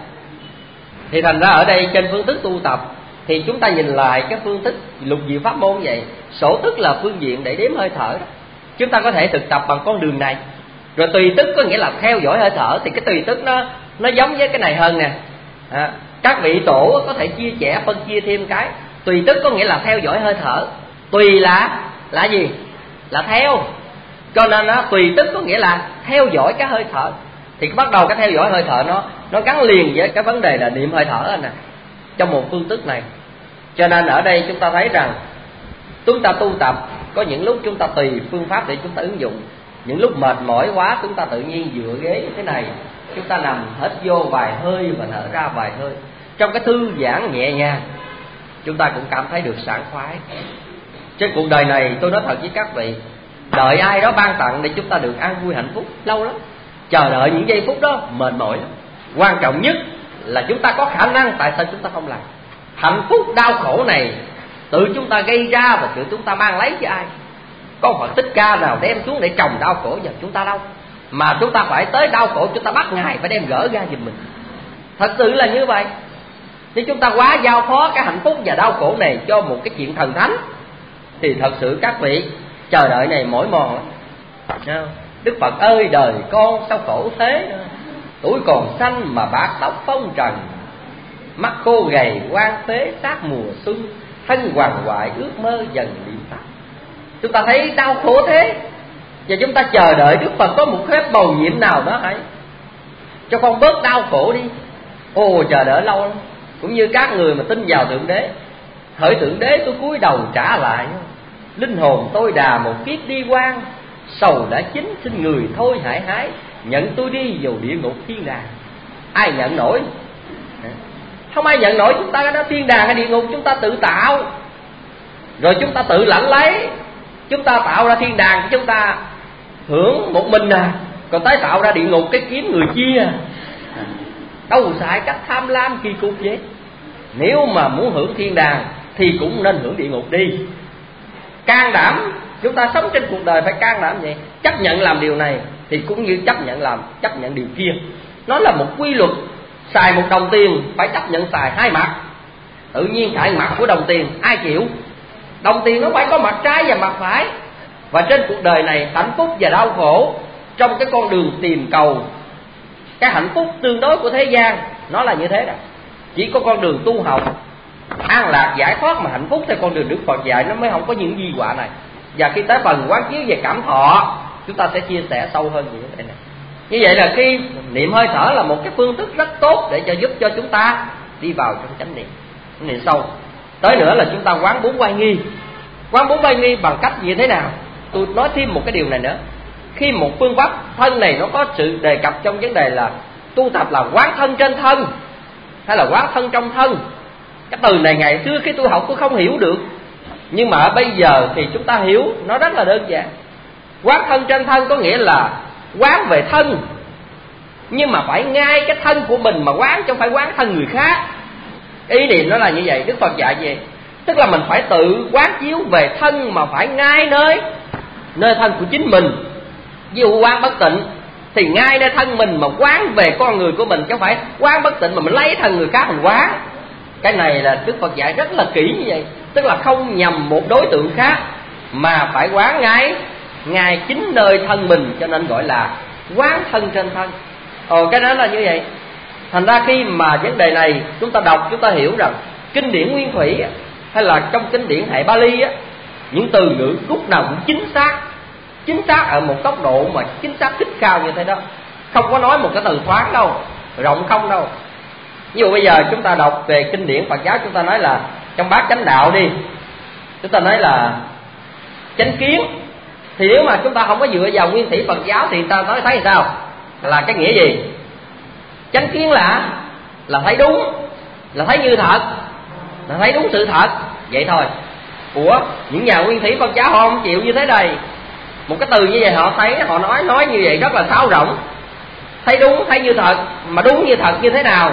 Thì thành ra ở đây trên phương thức tu tập thì chúng ta nhìn lại cái phương thức lục diệu pháp môn vậy. Sổ tức là phương diện để đếm hơi thở đó. Chúng ta có thể thực tập bằng con đường này. Rồi tùy tức có nghĩa là theo dõi hơi thở. Thì cái tùy tức nó nó giống với cái này hơn nè. À, các vị tổ có thể chia sẻ phân chia thêm cái tùy tức có nghĩa là theo dõi hơi thở. Tùy là là gì? Là theo. Cho nên nó tùy tức có nghĩa là theo dõi cái hơi thở. Thì bắt đầu cái theo dõi hơi thở nó nó gắn liền với cái vấn đề là niệm hơi thở anh nè, trong một phương thức này. Cho nên ở đây chúng ta thấy rằng chúng ta tu tập có những lúc chúng ta tùy phương pháp để chúng ta ứng dụng. Những lúc mệt mỏi quá chúng ta tự nhiên dựa ghế như thế này, chúng ta nằm hít vô vài hơi và thở ra vài hơi. Trong cái thư giãn nhẹ nhàng, chúng ta cũng cảm thấy được sảng khoái. Trên cuộc đời này tôi nói thật với các vị, đợi ai đó ban tặng để chúng ta được an vui hạnh phúc lâu lắm. Chờ đợi những giây phút đó mệt mỏi lắm. Quan trọng nhất là chúng ta có khả năng, tại sao chúng ta không làm? Hạnh phúc đau khổ này tự chúng ta gây ra và tự chúng ta mang lấy cho ai? Có Phật Thích Ca nào đem xuống để trồng đau khổ vào chúng ta đâu. Mà chúng ta phải tới đau khổ chúng ta bắt Ngài phải đem gỡ ra giùm mình. Thật sự là như vậy. Nếu chúng ta quá giao phó cái hạnh phúc và đau khổ này cho một cái chuyện thần thánh thì thật sự các vị chờ đợi này mỏi mòn lắm. Đức Phật ơi đời con sao khổ thế, tuổi còn xanh mà bạc tóc phong trần, mắt khô gầy quan phế sát mùa xuân, thân hoàng hoại ước mơ dần bị tắt. Chúng ta thấy đau khổ thế, và chúng ta chờ đợi Đức Phật có một phép bầu nhiệm nào đó hãy cho con bớt đau khổ đi. Ồ chờ đợi lâu lắm. Cũng như các người mà tin vào Thượng Đế, hỡi Thượng Đế tôi cúi đầu trả lại, linh hồn tôi đà một kiếp đi quan, sầu đã chín xin người thôi hãy hái, nhận tôi đi vào địa ngục thiên đàng. Ai nhận nổi? Không ai nhận nổi. Chúng ta cái đó thiên đàng hay địa ngục chúng ta tự tạo, rồi chúng ta tự lãnh lấy. Chúng ta tạo ra thiên đàng chúng ta hưởng một mình à, còn tái tạo ra địa ngục cái kiếm người chia. Đâu xài cách tham lam kỳ cục vậy. Nếu mà muốn hưởng thiên đàng thì cũng nên hưởng địa ngục đi. Can đảm. Chúng ta sống trên cuộc đời phải can đảm vậy. Chấp nhận làm điều này thì cũng như chấp nhận làm chấp nhận điều kia. Nó là một quy luật. Xài một đồng tiền phải chấp nhận xài hai mặt. Tự nhiên xài mặt của đồng tiền ai chịu? Đồng tiền nó phải có mặt trái và mặt phải. Và trên cuộc đời này hạnh phúc và đau khổ, trong cái con đường tìm cầu cái hạnh phúc tương đối của thế gian, nó là như thế đó. Chỉ có con đường tu học an lạc giải thoát mà hạnh phúc theo con đường Đức Phật dạy nó mới không có những di họa này. Và khi tới phần quán chiếu về cảm thọ, chúng ta sẽ chia sẻ sâu hơn về vấn đề này. Như vậy là khi niệm hơi thở là một cái phương thức rất tốt để cho giúp cho chúng ta đi vào trong chánh niệm, niệm sâu. Tới nữa là chúng ta quán bốn oai nghi. Quán bốn oai nghi bằng cách như thế nào? Tôi nói thêm một cái điều này nữa. Khi một phương pháp thân này nó có sự đề cập trong vấn đề là tu tập là quán thân trên thân hay là quán thân trong thân. Cái từ này ngày xưa khi tôi học tôi không hiểu được, nhưng mà bây giờ thì chúng ta hiểu nó rất là đơn giản. Quán thân trên thân có nghĩa là quán về thân, nhưng mà phải ngay cái thân của mình mà quán, chứ không phải quán thân người khác. Ý niệm nó là như vậy. Đức Phật dạy gì? Tức là mình phải tự quán chiếu về thân mà phải ngay nơi nơi thân của chính mình. Ví dụ quán bất tịnh thì ngay nơi thân mình mà quán về con người của mình, chứ không phải quán bất tịnh mà mình lấy thân người khác mình quán. Cái này là Đức Phật dạy rất là kỹ như vậy. Tức là không nhằm một đối tượng khác mà phải quán ngay ngay chính nơi thân mình, cho nên gọi là quán thân trên thân. Ồ, cái đó là như vậy. Thành ra khi mà vấn đề này chúng ta đọc, chúng ta hiểu rằng kinh điển nguyên thủy hay là trong kinh điển hệ Bali á, những từ ngữ lúc nào cũng chính xác, chính xác ở một tốc độ mà chính xác thích cao như thế đó, không có nói một cái từ thoáng đâu, rộng không đâu. Ví dụ bây giờ chúng ta đọc về kinh điển Phật giáo, chúng ta nói là trong bát chánh đạo đi, chúng ta nói là chánh kiến, thì nếu mà chúng ta không có dựa vào nguyên thủy Phật giáo thì ta nói thấy sao? Là cái nghĩa gì? Chánh kiến là là thấy đúng, là thấy như thật, là thấy đúng sự thật, vậy thôi. Ủa, những nhà nguyên thủy Phật giáo họ không chịu như thế này. Một cái từ như vậy họ thấy, họ nói nói như vậy rất là sáo rỗng. Thấy đúng, thấy như thật, mà đúng như thật như thế nào?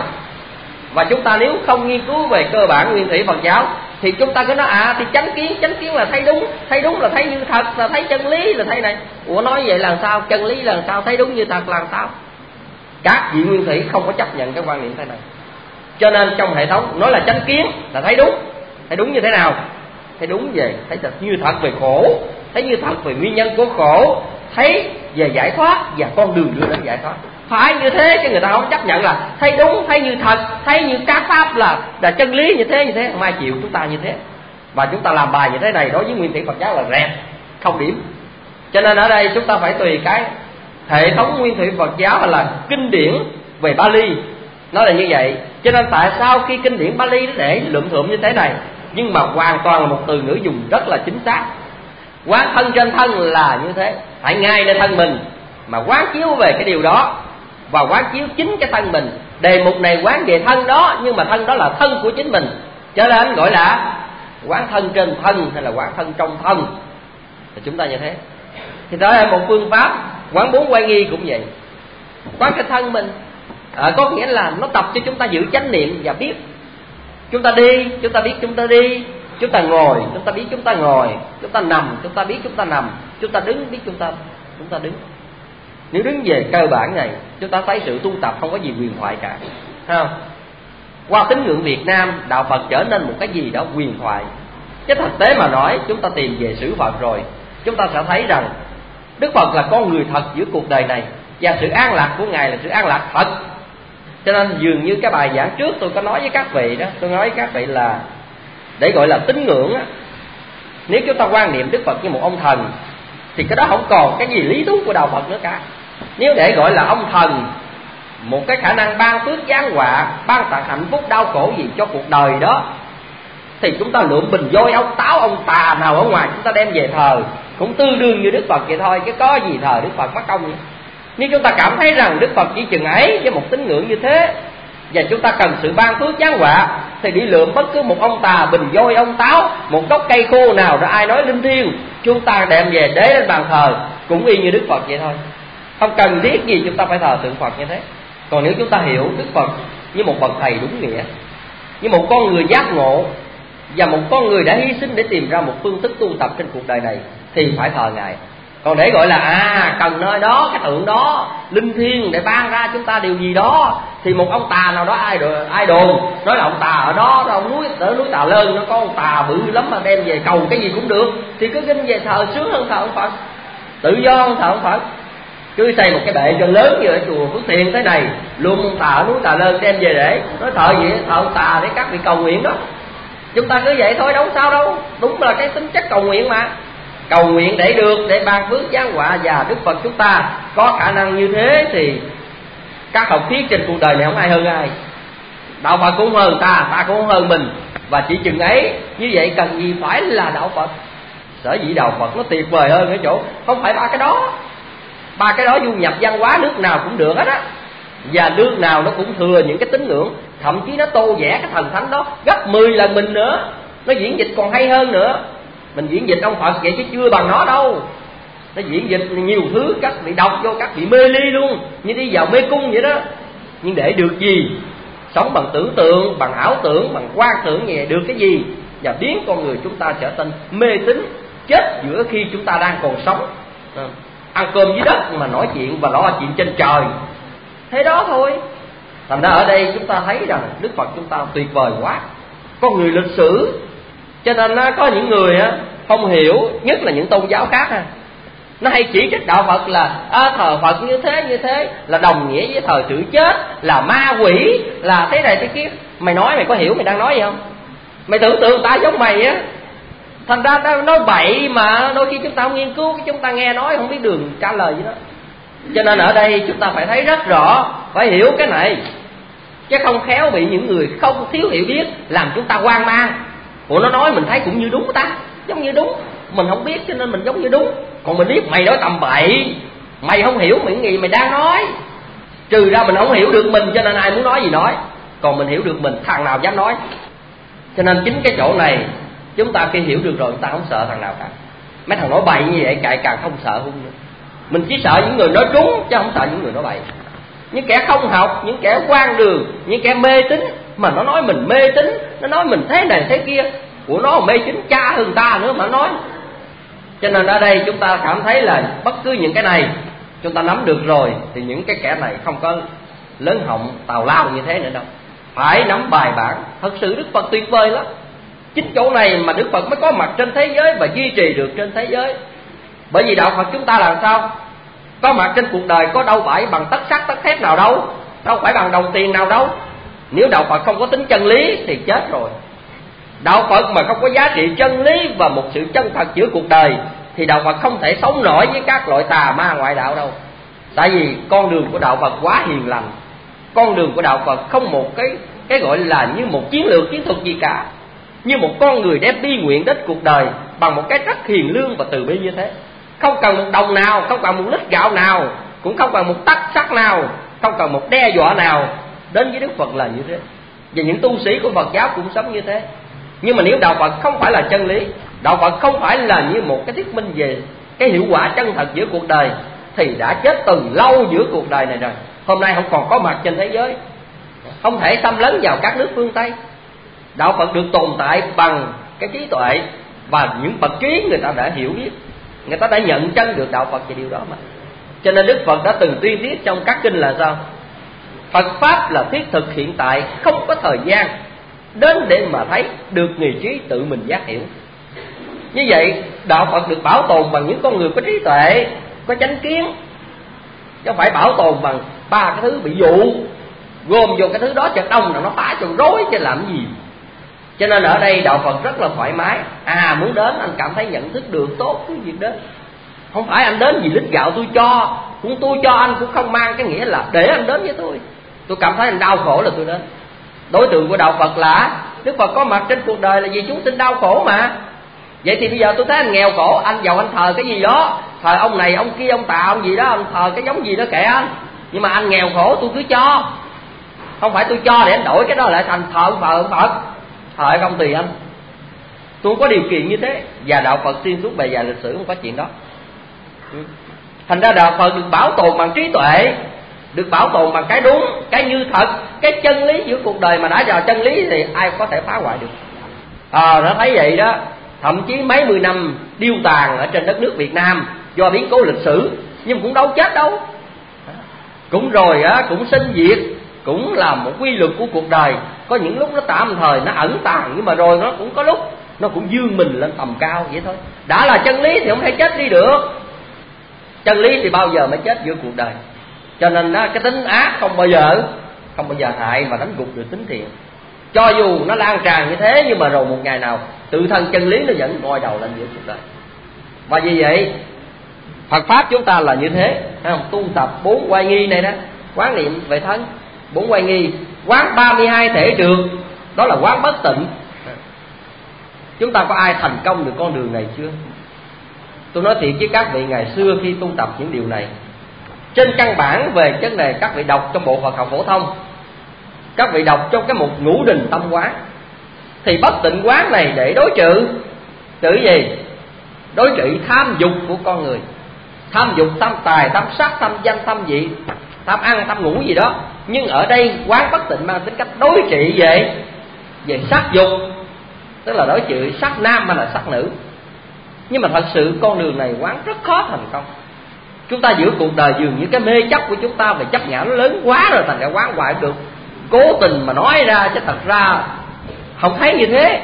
Và chúng ta nếu không nghiên cứu về cơ bản nguyên thủy Phật giáo thì chúng ta cứ nói à thì chánh kiến, chánh kiến là thấy đúng, thấy đúng là thấy như thật, là thấy chân lý, là thấy này. Ủa nói vậy là sao? Chân lý là sao? Thấy đúng như thật là sao? Các vị nguyên thủy không có chấp nhận cái quan niệm thế này. Cho nên trong hệ thống nói là chánh kiến là thấy đúng. Thấy đúng như thế nào? Thấy đúng về, thấy thật như thật về khổ, thấy như thật về nguyên nhân của khổ, thấy về giải thoát và con đường đưa đến giải thoát. Phải như thế, chứ người ta không chấp nhận là thấy đúng, thấy như thật, thấy như các pháp là là chân lý như thế như thế, không ai chịu chúng ta như thế. Và chúng ta làm bài như thế này đối với nguyên thủy Phật giáo là rẹt, không điểm. Cho nên ở đây chúng ta phải tùy cái hệ thống nguyên thủy Phật giáo hay là kinh điển về Bali nó là như vậy. Cho nên tại sao khi kinh điển Bali nó để luận thượm như thế này, nhưng mà hoàn toàn là một từ ngữ dùng rất là chính xác. Quán thân trên thân là như thế, phải ngay lên thân mình mà quán chiếu về cái điều đó, và quán chiếu chính cái thân mình. Đề mục này quán về thân đó, nhưng mà thân đó là thân của chính mình, cho nên gọi là quán thân trên thân hay là quán thân trong thân. Thì chúng ta như thế. Thì đó là một phương pháp. Quán bốn quay nghi cũng vậy, quán cái thân mình, à, có nghĩa là nó tập cho chúng ta giữ chánh niệm và biết. Chúng ta đi, chúng ta biết chúng ta đi. Chúng ta ngồi, chúng ta biết chúng ta ngồi. Chúng ta nằm, chúng ta biết chúng ta nằm. Chúng ta đứng, biết chúng ta chúng ta đứng. Nếu đứng về cơ bản này, chúng ta thấy sự tu tập không có gì huyền thoại cả, không? Qua tín ngưỡng Việt Nam, đạo Phật trở nên một cái gì đó huyền thoại. Chứ thực tế mà nói, chúng ta tìm về sử Phật rồi, chúng ta sẽ thấy rằng Đức Phật là con người thật giữa cuộc đời này, và sự an lạc của Ngài là sự an lạc thật. Cho nên dường như cái bài giảng trước tôi có nói với các vị đó, tôi nói với các vị là để gọi là tín ngưỡng á, nếu chúng ta quan niệm Đức Phật như một ông thần thì cái đó không còn cái gì lý thú của đạo Phật nữa cả. Nếu để gọi là ông thần, một cái khả năng ban phước giáng họa, ban tặng hạnh phúc đau khổ gì cho cuộc đời đó, thì chúng ta lượm bình voi ông táo ông tà nào ở ngoài chúng ta đem về thờ cũng tương đương như Đức Phật vậy thôi, chứ có gì thờ Đức Phật mất công vậy. Nếu chúng ta cảm thấy rằng Đức Phật chỉ chừng ấy với một tín ngưỡng như thế, và chúng ta cần sự ban phước giáng họa, thì đi lượm bất cứ một ông tà, bình voi, ông táo, một gốc cây khô nào đó ai nói linh thiêng, chúng ta đem về đế lên bàn thờ cũng y như Đức Phật vậy thôi. Không cần thiết gì chúng ta phải thờ tượng Phật như thế. Còn nếu chúng ta hiểu Đức Phật như một bậc thầy đúng nghĩa, như một con người giác ngộ, và một con người đã hy sinh để tìm ra một phương thức tu tập trên cuộc đời này, thì phải thờ Ngài. Còn để gọi là à cần nơi đó, cái tượng đó linh thiêng để ban ra chúng ta điều gì đó, thì một ông tà nào đó ai đồn, ai đồn nói là ông tà ở đó, ông núi ở núi Tà Lơn nó có ông tà bự lắm mà đem về cầu cái gì cũng được, thì cứ kinh về thờ sướng hơn thờ ông Phật, tự do hơn thờ ông Phật. Cứ xây một cái bệ cho lớn như ở chùa Phước Thiện thế này, luôn ông tà ở núi Tà Lơn đem về để nói thờ gì, thờ ông tà để các vị cầu nguyện đó. Chúng ta cứ vậy thôi, đâu sao đâu, đúng là cái tính chất cầu nguyện mà. Cầu nguyện để được, để ban phước giáng họa, và Đức Phật chúng ta có khả năng như thế thì các học thuyết trên cuộc đời này không ai hơn ai. Đạo Phật cũng hơn ta, ta cũng hơn mình, và chỉ chừng ấy. Như vậy cần gì phải là đạo Phật. Sở dĩ đạo Phật nó tuyệt vời hơn ở chỗ không phải ba cái đó. Ba cái đó du nhập văn hóa nước nào cũng được hết á, và nước nào nó cũng thừa những cái tín ngưỡng, thậm chí nó tô vẽ cái thần thánh đó gấp mười lần mình nữa, nó diễn dịch còn hay hơn nữa. Mình diễn dịch ông Phật vậy chứ chưa bằng nó đâu. Nó diễn dịch nhiều thứ, các bị đọc vô các bị mê ly luôn, như đi vào mê cung vậy đó. Nhưng để được gì? Sống bằng tưởng tượng, bằng ảo tưởng, bằng quan tưởng vậy được cái gì? Và biến con người chúng ta trở thành mê tín, chết giữa khi chúng ta đang còn sống, à, ăn cơm dưới đất mà nói chuyện và lo chuyện trên trời. Thế đó thôi. Thành ra ở đây chúng ta thấy rằng Đức Phật chúng ta tuyệt vời quá, con người lịch sử. Cho nên có những người không hiểu, nhất là những tôn giáo khác, Nó hay chỉ trích đạo Phật là à, thờ Phật như thế như thế là đồng nghĩa với thờ sự chết, là ma quỷ, là thế này thế kia. Mày nói mày có hiểu mày đang nói gì không? Mày tưởng tượng ta giống mày á, thành ra ta nói bậy mà đôi khi chúng ta không nghiên cứu, chúng ta nghe nói không biết đường trả lời gì đó. Cho nên ở đây chúng ta phải thấy rất rõ, phải hiểu cái này, chứ không khéo bị những người không thiếu hiểu biết làm chúng ta hoang mang. Ủa nó nói mình thấy cũng như đúng ta, giống như đúng, mình không biết cho nên mình giống như đúng. Còn mình biết mày nói tầm bậy, mày không hiểu những gì mày đang nói. Trừ ra mình không hiểu được mình cho nên ai muốn nói gì nói, còn mình hiểu được mình thằng nào dám nói. Cho nên chính cái chỗ này chúng ta khi hiểu được rồi chúng ta không sợ thằng nào cả. Mấy thằng nói bậy như vậy càng càng không sợ hung nữa. Mình chỉ sợ những người nói trúng chứ không sợ những người nói bậy. Những kẻ không học, những kẻ quan đường, những kẻ mê tín mà nó nói mình mê tín, nó nói mình thế này thế kia. Của nó mê tín cha hơn ta nữa mà nói. Cho nên ở đây chúng ta cảm thấy là bất cứ những cái này chúng ta nắm được rồi thì những cái kẻ này không có lớn họng tào lao như thế nữa đâu. Phải nắm bài bản. Thật sự Đức Phật tuyệt vời lắm. Chính chỗ này mà Đức Phật mới có mặt trên thế giới và duy trì được trên thế giới. Bởi vì đạo Phật chúng ta làm sao? Có mặt trên cuộc đời có đâu phải bằng tất sắt tất thép nào đâu, đâu phải bằng đồng tiền nào đâu. Nếu đạo Phật không có tính chân lý thì chết rồi. Đạo Phật mà không có giá trị chân lý và một sự chân thật giữa cuộc đời thì đạo Phật không thể sống nổi với các loại tà ma ngoại đạo đâu. Tại vì con đường của đạo Phật quá hiền lành. Con đường của đạo Phật không một cái cái gọi là như một chiến lược chiến thuật gì cả. Như một con người đem đi nguyện đích cuộc đời bằng một cái rất hiền lương và từ bi như thế. Không cần một đồng nào, không cần một lít gạo nào, cũng không cần một tấc sắt nào, không cần một đe dọa nào. Đến với Đức Phật là như thế. Và những tu sĩ của Phật giáo cũng sống như thế. Nhưng mà nếu đạo Phật không phải là chân lý, đạo Phật không phải là như một cái thuyết minh về cái hiệu quả chân thật giữa cuộc đời, thì đã chết từ lâu giữa cuộc đời này rồi. Hôm nay không còn có mặt trên thế giới, không thể xâm lấn vào các nước phương Tây. Đạo Phật được tồn tại bằng cái trí tuệ và những bậc trí người ta đã hiểu biết, người ta đã nhận chân được đạo Phật về điều đó mà. Cho nên Đức Phật đã từng tuyên thuyết trong các kinh là sao? Phật Pháp là thiết thực hiện tại, không có thời gian đến để mà thấy, được người trí tự mình giác hiểu. Như vậy đạo Phật được bảo tồn bằng những con người có trí tuệ, có chánh kiến, chứ không phải bảo tồn bằng ba cái thứ bị dụ, gồm vô cái thứ đó cho đông là nó phá cho rối chứ làm gì. Cho nên ở đây đạo Phật rất là thoải mái. À muốn đến anh cảm thấy nhận thức được tốt cái việc đến. Không phải anh đến vì lít gạo tôi cho, cũng tôi cho anh cũng không mang cái nghĩa là để anh đến với tôi. Tôi cảm thấy anh đau khổ là tôi đến. Đối tượng của đạo Phật là Đức Phật có mặt trên cuộc đời là vì chúng sinh đau khổ mà. Vậy thì bây giờ tôi thấy anh nghèo khổ, anh giàu anh thờ cái gì đó, thờ ông này ông kia ông tà ông gì đó, anh thờ cái giống gì đó kệ anh. Nhưng mà anh nghèo khổ tôi cứ cho. Không phải tôi cho để anh đổi cái đó lại thành thờ ông Phật, ông Phật thờ công tùy anh. Tôi không có điều kiện như thế. Và đạo Phật xuyên suốt bề dài lịch sử không có chuyện đó. Thành ra đạo Phật được bảo tồn bằng trí tuệ, được bảo tồn bằng cái đúng, cái như thật, cái chân lý giữa cuộc đời. Mà đã vào chân lý thì ai có thể phá hoại được. À, nó thấy vậy đó. Thậm chí mấy mươi năm điêu tàn ở trên đất nước Việt Nam do biến cố lịch sử, nhưng cũng đâu chết đâu. Cũng rồi á, cũng sinh diệt, cũng là một quy luật của cuộc đời. Có những lúc nó tạm thời, nó ẩn tàng, nhưng mà rồi nó cũng có lúc nó cũng dương mình lên tầm cao vậy thôi. Đã là chân lý thì không thể chết đi được. Chân lý thì bao giờ mới chết giữa cuộc đời. Cho nên đó, cái tính ác không bao giờ Không bao giờ hại mà đánh gục được tính thiện. Cho dù nó lan tràn như thế, nhưng mà rồi một ngày nào tự thân chân lý nó vẫn ngoi đầu lên giữa cuộc đời. Và vì vậy Phật Pháp chúng ta là như thế, thấy không? Tu tập bốn oai nghi này đó, quán niệm về thân, bốn oai nghi, quán ba mươi hai thể trường, đó là quán bất tịnh. Chúng ta có ai thành công được con đường này chưa? Tôi nói thiệt với các vị, ngày xưa khi tu tập những điều này, trên căn bản về chất này các vị đọc trong bộ Phật học phổ thông, các vị đọc trong cái mục ngũ đình tâm quán, thì bất tịnh quán này để đối trị trị gì? Đối trị tham dục của con người. Tham dục, tham tài, tham sắc, tham danh, tham vị, tham ăn, tham ngủ gì đó. Nhưng ở đây quán bất tịnh mang tính cách đối trị về về sắc dục, tức là đối trị sắc nam hay là sắc nữ. Nhưng mà thật sự con đường này quán rất khó thành công. Chúng ta giữa cuộc đời dường như cái mê chấp của chúng ta về chấp nhã nó lớn quá rồi, thành ra quán hoài được. Cố tình mà nói ra chứ thật ra không thấy như thế.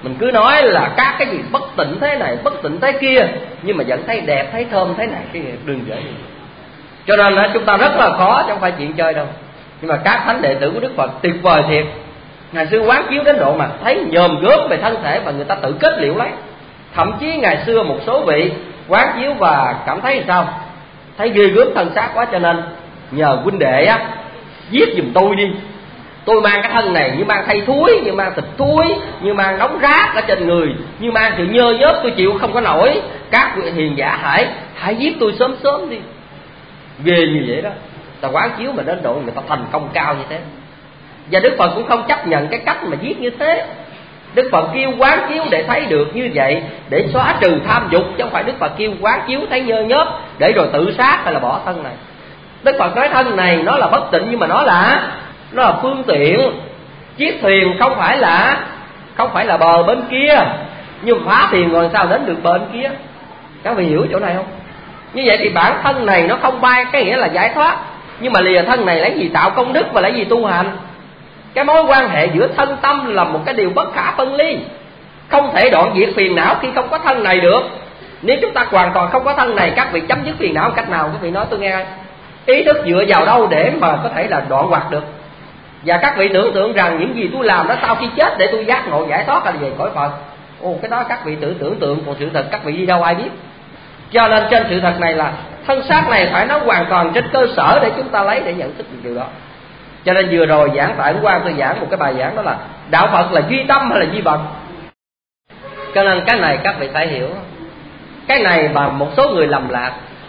Mình cứ nói là các cái gì bất tịnh thế này, bất tịnh thế kia, nhưng mà vẫn thấy đẹp, thấy thơm thế này, cái đừng dễ. Cho nên là chúng ta rất là khó, chứ không phải chuyện chơi đâu. Nhưng mà các thánh đệ tử của Đức Phật tuyệt vời thiệt. Ngày xưa quán chiếu đến độ mà thấy nhòm gớm về thân thể và người ta tự kết liễu lấy. Thậm chí ngày xưa một số vị quán chiếu và cảm thấy sao? Thấy ghê gớm thân xác quá, cho nên nhờ huynh đệ á giết giùm tôi đi. Tôi mang cái thân này như mang thây thúi, như mang thịt thúi, như mang đống rác ở trên người, như mang sự nhơ nhớp, tôi chịu không có nổi. Các vị hiền giả hãy hãy giết tôi sớm sớm đi. Ghê như vậy đó. Ta quán chiếu mà đến độ người ta thành công cao như thế. Và Đức Phật cũng không chấp nhận cái cách mà giết như thế. Đức Phật kêu quán chiếu để thấy được như vậy, để xóa trừ tham dục, chứ không phải Đức Phật kêu quán chiếu thấy nhơ nhớp để rồi tự sát hay là bỏ thân này. Đức Phật nói thân này nó là bất tịnh, nhưng mà nó là nó là phương tiện. Chiếc thuyền không phải là không phải là bờ bên kia, nhưng phá thuyền rồi sao đến được bên kia. Các vị hiểu chỗ này không? Như vậy thì bản thân này nó không bay, cái nghĩa là giải thoát. Nhưng mà lìa thân này lấy gì tạo công đức và lấy gì tu hành? Cái mối quan hệ giữa thân tâm là một cái điều bất khả phân ly, không thể đoạn diệt phiền não khi không có thân này được. Nếu chúng ta hoàn toàn không có thân này, các vị chấm dứt phiền não cách nào? Các vị nói tôi nghe. Ý thức dựa vào đâu để mà có thể là đoạn hoạt được? Và các vị tưởng tượng rằng những gì tôi làm đó sau khi chết để tôi giác ngộ giải thoát là về cõi Phật. Ồ, cái đó các vị tự tưởng tượng, còn sự thật các vị đi đâu ai biết. Cho nên trên sự thật này là thân xác này phải nói hoàn toàn trên cơ sở để chúng ta lấy để nhận thức được điều đó. Cho nên vừa rồi giảng tại Ấn Quang tôi giảng một cái bài giảng đó là đạo Phật là duy tâm hay là duy vật. Cho nên cái này các vị phải hiểu. Cái này mà một số người lầm lạc.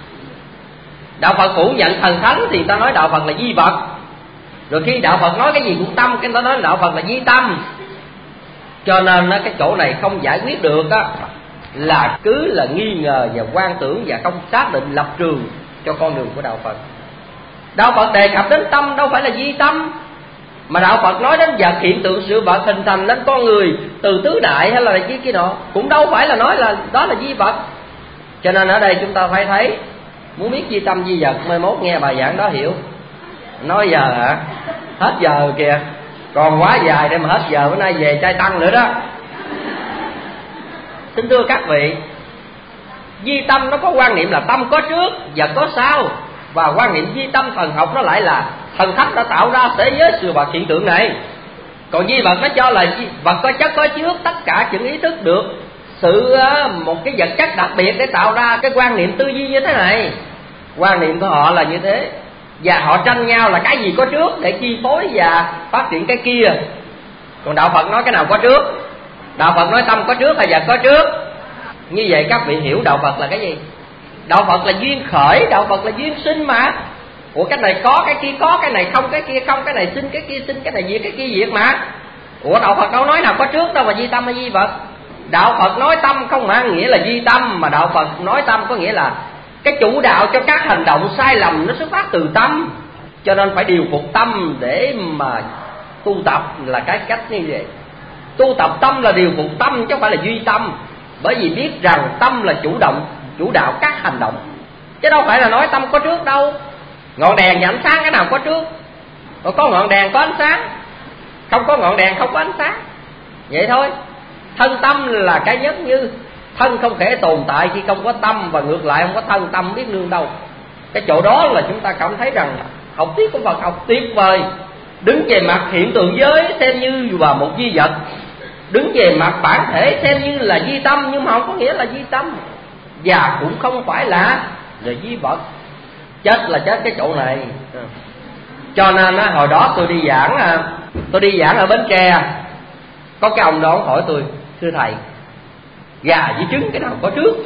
Đạo Phật phủ nhận thần thánh thì ta nói đạo Phật là duy vật. Rồi khi đạo Phật nói cái gì cũng tâm, cái ta nói đạo Phật là duy tâm. Cho nên cái chỗ này không giải quyết được á, là cứ là nghi ngờ và quan tưởng và không xác định lập trường cho con đường của đạo Phật. Đạo Phật đề cập đến tâm đâu phải là duy tâm, mà đạo Phật nói đến vật hiện tượng sự vật hình thành đến con người từ tứ đại hay là cái kia nọ cũng đâu phải là nói là đó là duy vật. Cho nên ở đây chúng ta phải thấy, muốn biết duy tâm duy vật mai mốt nghe bài giảng đó hiểu. Nói giờ hả? Hết giờ kìa, còn quá dài để mà hết giờ, bữa nay về trai tăng nữa đó. Xin thưa các vị, duy tâm nó có quan niệm là tâm có trước, vật có sau. Và quan niệm duy tâm thần học nó lại là thần thánh đã tạo ra thế giới sự vật hiện tượng này. Còn duy vật nó cho là vật có chất có trước, tất cả những ý thức được sự một cái vật chất đặc biệt để tạo ra cái quan niệm tư duy như thế này. Quan niệm của họ là như thế, và họ tranh nhau là cái gì có trước để chi phối và phát triển cái kia. Còn đạo Phật nói cái nào có trước? Đạo Phật nói tâm có trước hay vật có trước? Như vậy các vị hiểu đạo Phật là cái gì? Đạo Phật là duyên khởi, đạo Phật là duyên sinh mà. Ủa cái này có, cái kia có, cái này không, cái kia không, cái này sinh, cái kia sinh, cái này diệt, cái kia diệt mà. Ủa đạo Phật đâu nói nào có trước đâu mà duy tâm hay duy vật. Đạo Phật nói tâm không mang nghĩa là duy tâm, mà đạo Phật nói tâm có nghĩa là cái chủ đạo cho các hành động sai lầm nó xuất phát từ tâm. Cho nên phải điều phục tâm để mà tu tập là cái cách như vậy. Tu tập tâm là điều phục tâm chứ không phải là duy tâm. Bởi vì biết rằng tâm là chủ động, chủ đạo các hành động, chứ đâu phải là nói tâm có trước đâu. Ngọn đèn và ánh sáng cái nào có trước? Rồi có ngọn đèn có ánh sáng, không có ngọn đèn không có ánh sáng, vậy thôi. Thân tâm là cái nhất như. Thân không thể tồn tại khi không có tâm, và ngược lại không có thân tâm biết nương đâu. Cái chỗ đó là chúng ta cảm thấy rằng học thuyết của Phật học tuyệt vời. Đứng về mặt hiện tượng giới xem như là một duy vật, đứng về mặt bản thể xem như là duy tâm, nhưng mà không có nghĩa là duy tâm, và cũng không phải là là duy vật. Chết là chết cái chỗ này. Cho nên hồi đó tôi đi giảng, tôi đi giảng ở Bến Tre, có cái ông đó hỏi tôi: thưa thầy, gà với trứng cái nào có trước?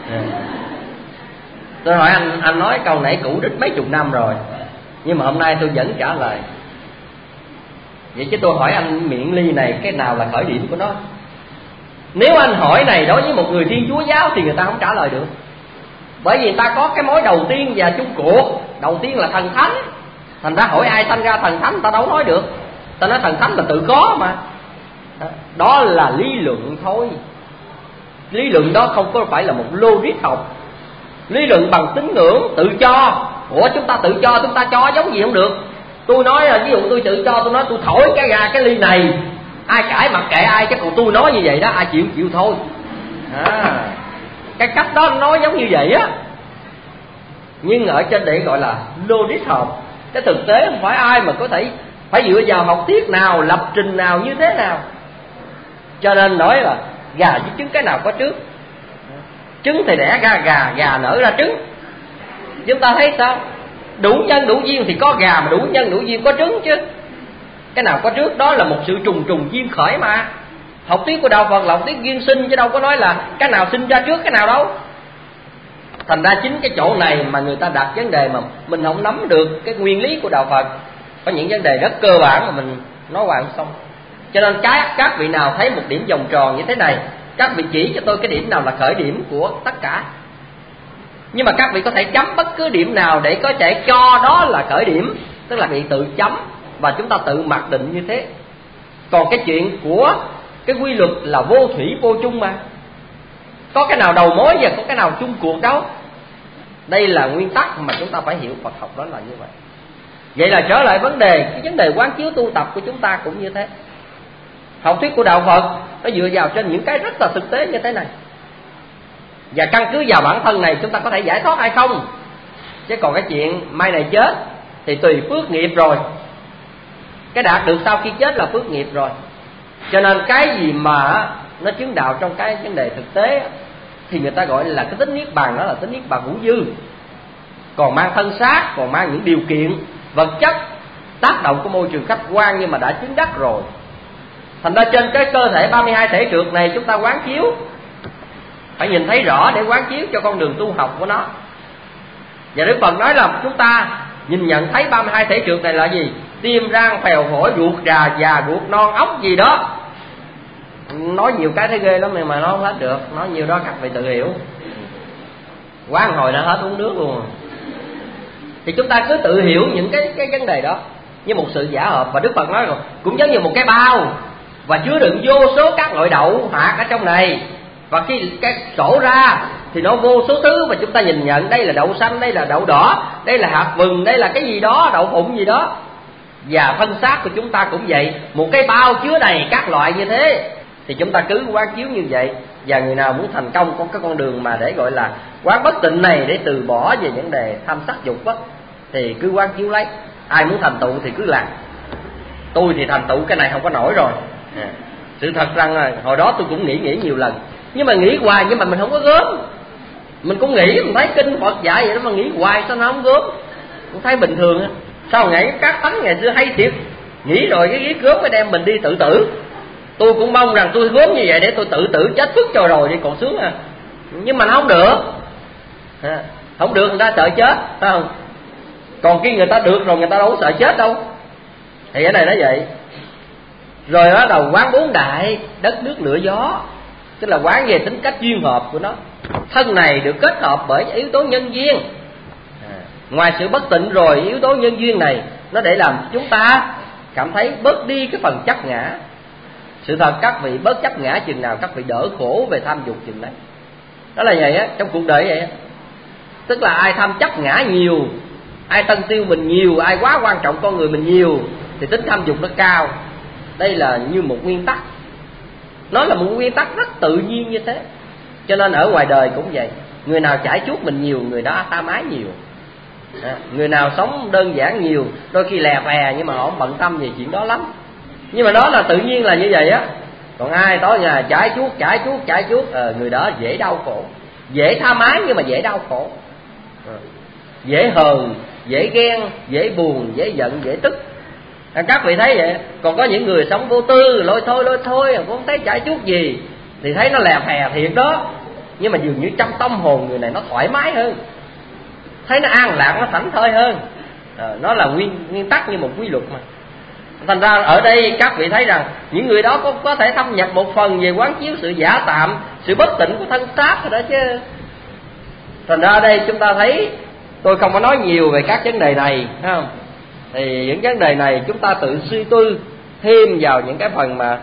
Tôi hỏi anh, anh nói câu nãy cũ đích mấy chục năm rồi, nhưng mà hôm nay tôi vẫn trả lời. Vậy chứ tôi hỏi anh miệng ly này cái nào là khởi điểm của nó? Nếu anh hỏi này đối với một người Thiên Chúa giáo thì người ta không trả lời được. Bởi vì ta có cái mối đầu tiên và chung cuộc. Đầu tiên là thần thánh. Thành ra hỏi ai sanh ra thần thánh ta đâu nói được. Ta nói thần thánh là tự có mà. Đó là lý luận thôi. Lý luận đó không có phải là một logic học. Lý luận bằng tín ngưỡng, tự cho. Ủa chúng ta tự cho, chúng ta cho giống gì không được. Tôi nói là ví dụ tôi tự cho, tôi nói tôi thổi cái ra cái ly này, ai cãi mặc kệ ai, chứ còn tôi nói như vậy đó ai chịu chịu thôi. À, cái cách đó nói giống như vậy á, nhưng ở trên để gọi là logic học. Cái thực tế không phải ai mà có thể phải dựa vào học thuyết nào, lập trình nào, như thế nào. Cho nên nói là gà với trứng cái nào có trước. Trứng thì đẻ ra gà, gà nở ra trứng. Chúng ta thấy sao? Đủ nhân đủ duyên thì có gà, mà đủ nhân đủ duyên có trứng chứ. Cái nào có trước đó là một sự trùng trùng duyên khởi mà. Học thuyết của đạo Phật là học thuyết duyên sinh, chứ đâu có nói là cái nào sinh ra trước cái nào đâu. Thành ra chính cái chỗ này mà người ta đặt vấn đề mà mình không nắm được cái nguyên lý của đạo Phật. Có những vấn đề rất cơ bản mà mình nói hoài không xong. Cho nên các, các vị nào thấy một điểm vòng tròn như thế này, các vị chỉ cho tôi cái điểm nào là khởi điểm của tất cả. Nhưng mà các vị có thể chấm bất cứ điểm nào để có thể cho đó là khởi điểm. Tức là vị tự chấm và chúng ta tự mặc định như thế. Còn cái chuyện của cái quy luật là vô thủy vô chung mà. Có cái nào đầu mối và có cái nào chung cuộc đâu. Đây là nguyên tắc mà chúng ta phải hiểu Phật học, đó là như vậy. Vậy là trở lại vấn đề, cái vấn đề quán chiếu tu tập của chúng ta cũng như thế. Học thuyết của đạo Phật nó dựa vào trên những cái rất là thực tế như thế này. Và căn cứ vào bản thân này chúng ta có thể giải thoát hay không. Chứ còn cái chuyện mai này chết thì tùy phước nghiệp rồi. Cái đạt được sau khi chết là phước nghiệp rồi. Cho nên cái gì mà nó chứng đạo trong cái vấn đề thực tế thì người ta gọi là cái tính niết bàn, đó là tính niết bàn hữu dư. Còn mang thân xác, còn mang những điều kiện vật chất tác động của môi trường khách quan nhưng mà đã chứng đắc rồi. Thành ra trên cái cơ thể ba mươi hai thể trượt này chúng ta quán chiếu, phải nhìn thấy rõ để quán chiếu cho con đường tu học của nó. Và Đức Phật nói là chúng ta nhìn nhận thấy ba mươi hai thể trượt này là gì? Tim, răng, phèo, phổi, ruột, già, già, ruột, non, ốc gì đó. Nói nhiều cái thấy ghê lắm mà nói không hết được. Nói nhiều đó các vị tự hiểu. Quá một hồi đã hết uống nước luôn. Thì chúng ta cứ tự hiểu những cái cái vấn đề đó như một sự giả hợp. Và Đức Phật nói rồi, cũng giống như một cái bao và chứa đựng vô số các loại đậu hạt ở trong này. Và khi cái sổ ra thì nó vô số thứ mà chúng ta nhìn nhận. Đây là đậu xanh, đây là đậu đỏ, đây là hạt vừng, đây là cái gì đó, đậu phụng gì đó. Và thân xác của chúng ta cũng vậy, một cái bao chứa đầy các loại như thế. Thì chúng ta cứ quán chiếu như vậy. Và người nào muốn thành công có cái con đường mà để gọi là quán bất tịnh này, để từ bỏ về vấn đề tham sắc dục á, thì cứ quán chiếu lấy. Ai muốn thành tựu thì cứ làm. Tôi thì thành tựu cái này không có nổi rồi. à, Sự thật rằng là hồi đó tôi cũng nghĩ nghĩ nhiều lần. Nhưng mà nghĩ hoài nhưng mà mình không có gớm. Mình cũng nghĩ, mình thấy kinh Phật dạy vậy đó mà nghĩ hoài sao nó không gớm. Cũng thấy bình thường á. Sao ngày các thánh ngày xưa hay thiệt. Nghĩ rồi cái ghét gớm mới đem mình đi tự tử. Tôi cũng mong rằng tôi gớm như vậy để tôi tự tử chết phức cho rồi đi còn sướng à. Nhưng mà nó không được. à, Không được người ta sợ chết, phải không? Còn khi người ta được rồi người ta đâu có sợ chết đâu. Thì cái này nó vậy. Rồi bắt đầu quán bốn đại, đất nước lửa gió. Tức là quán về tính cách duyên hợp của nó. Thân này được kết hợp bởi yếu tố nhân duyên. à, Ngoài sự bất tịnh rồi, yếu tố nhân duyên này nó để làm chúng ta cảm thấy bớt đi cái phần chấp ngã. Sự thật các vị bớt chấp ngã chừng nào các vị đỡ khổ về tham dục chừng đấy. Đó là vậy á, trong cuộc đời vậy á. Tức là ai tham chấp ngã nhiều, ai tân tiêu mình nhiều, ai quá quan trọng con người mình nhiều thì tính tham dục nó cao. Đây là như một nguyên tắc. Nó là một nguyên tắc rất tự nhiên như thế. Cho nên ở ngoài đời cũng vậy. Người nào chải chuốt mình nhiều, người đó tham ái nhiều. à, Người nào sống đơn giản nhiều, đôi khi lè phè nhưng mà họ không bận tâm về chuyện đó lắm. Nhưng mà đó là tự nhiên là như vậy á. Còn ai tối nhà chải chuốt, chải chuốt, chải chuốt, à, người đó dễ đau khổ. Dễ tham ái nhưng mà dễ đau khổ. à, Dễ hờn, dễ ghen, dễ buồn, dễ giận, dễ tức. à, Các vị thấy vậy. Còn có những người sống vô tư, lôi thôi lôi thôi, không thấy chải chuốt gì, thì thấy nó lè phè thiệt đó. Nhưng mà dường như trong tâm hồn người này nó thoải mái hơn, thấy nó an lạc, nó thảnh thơi hơn. à, Nó là nguyên, nguyên tắc như một quy luật mà. Thành ra ở đây các vị thấy rằng những người đó có, có thể thâm nhập một phần về quán chiếu sự giả tạm, sự bất tịnh của thân xác rồi đó chứ. Thành ra ở đây chúng ta thấy, tôi không có nói nhiều về các vấn đề này, thấy không? Thì những vấn đề này chúng ta tự suy tư thêm vào những cái phần mà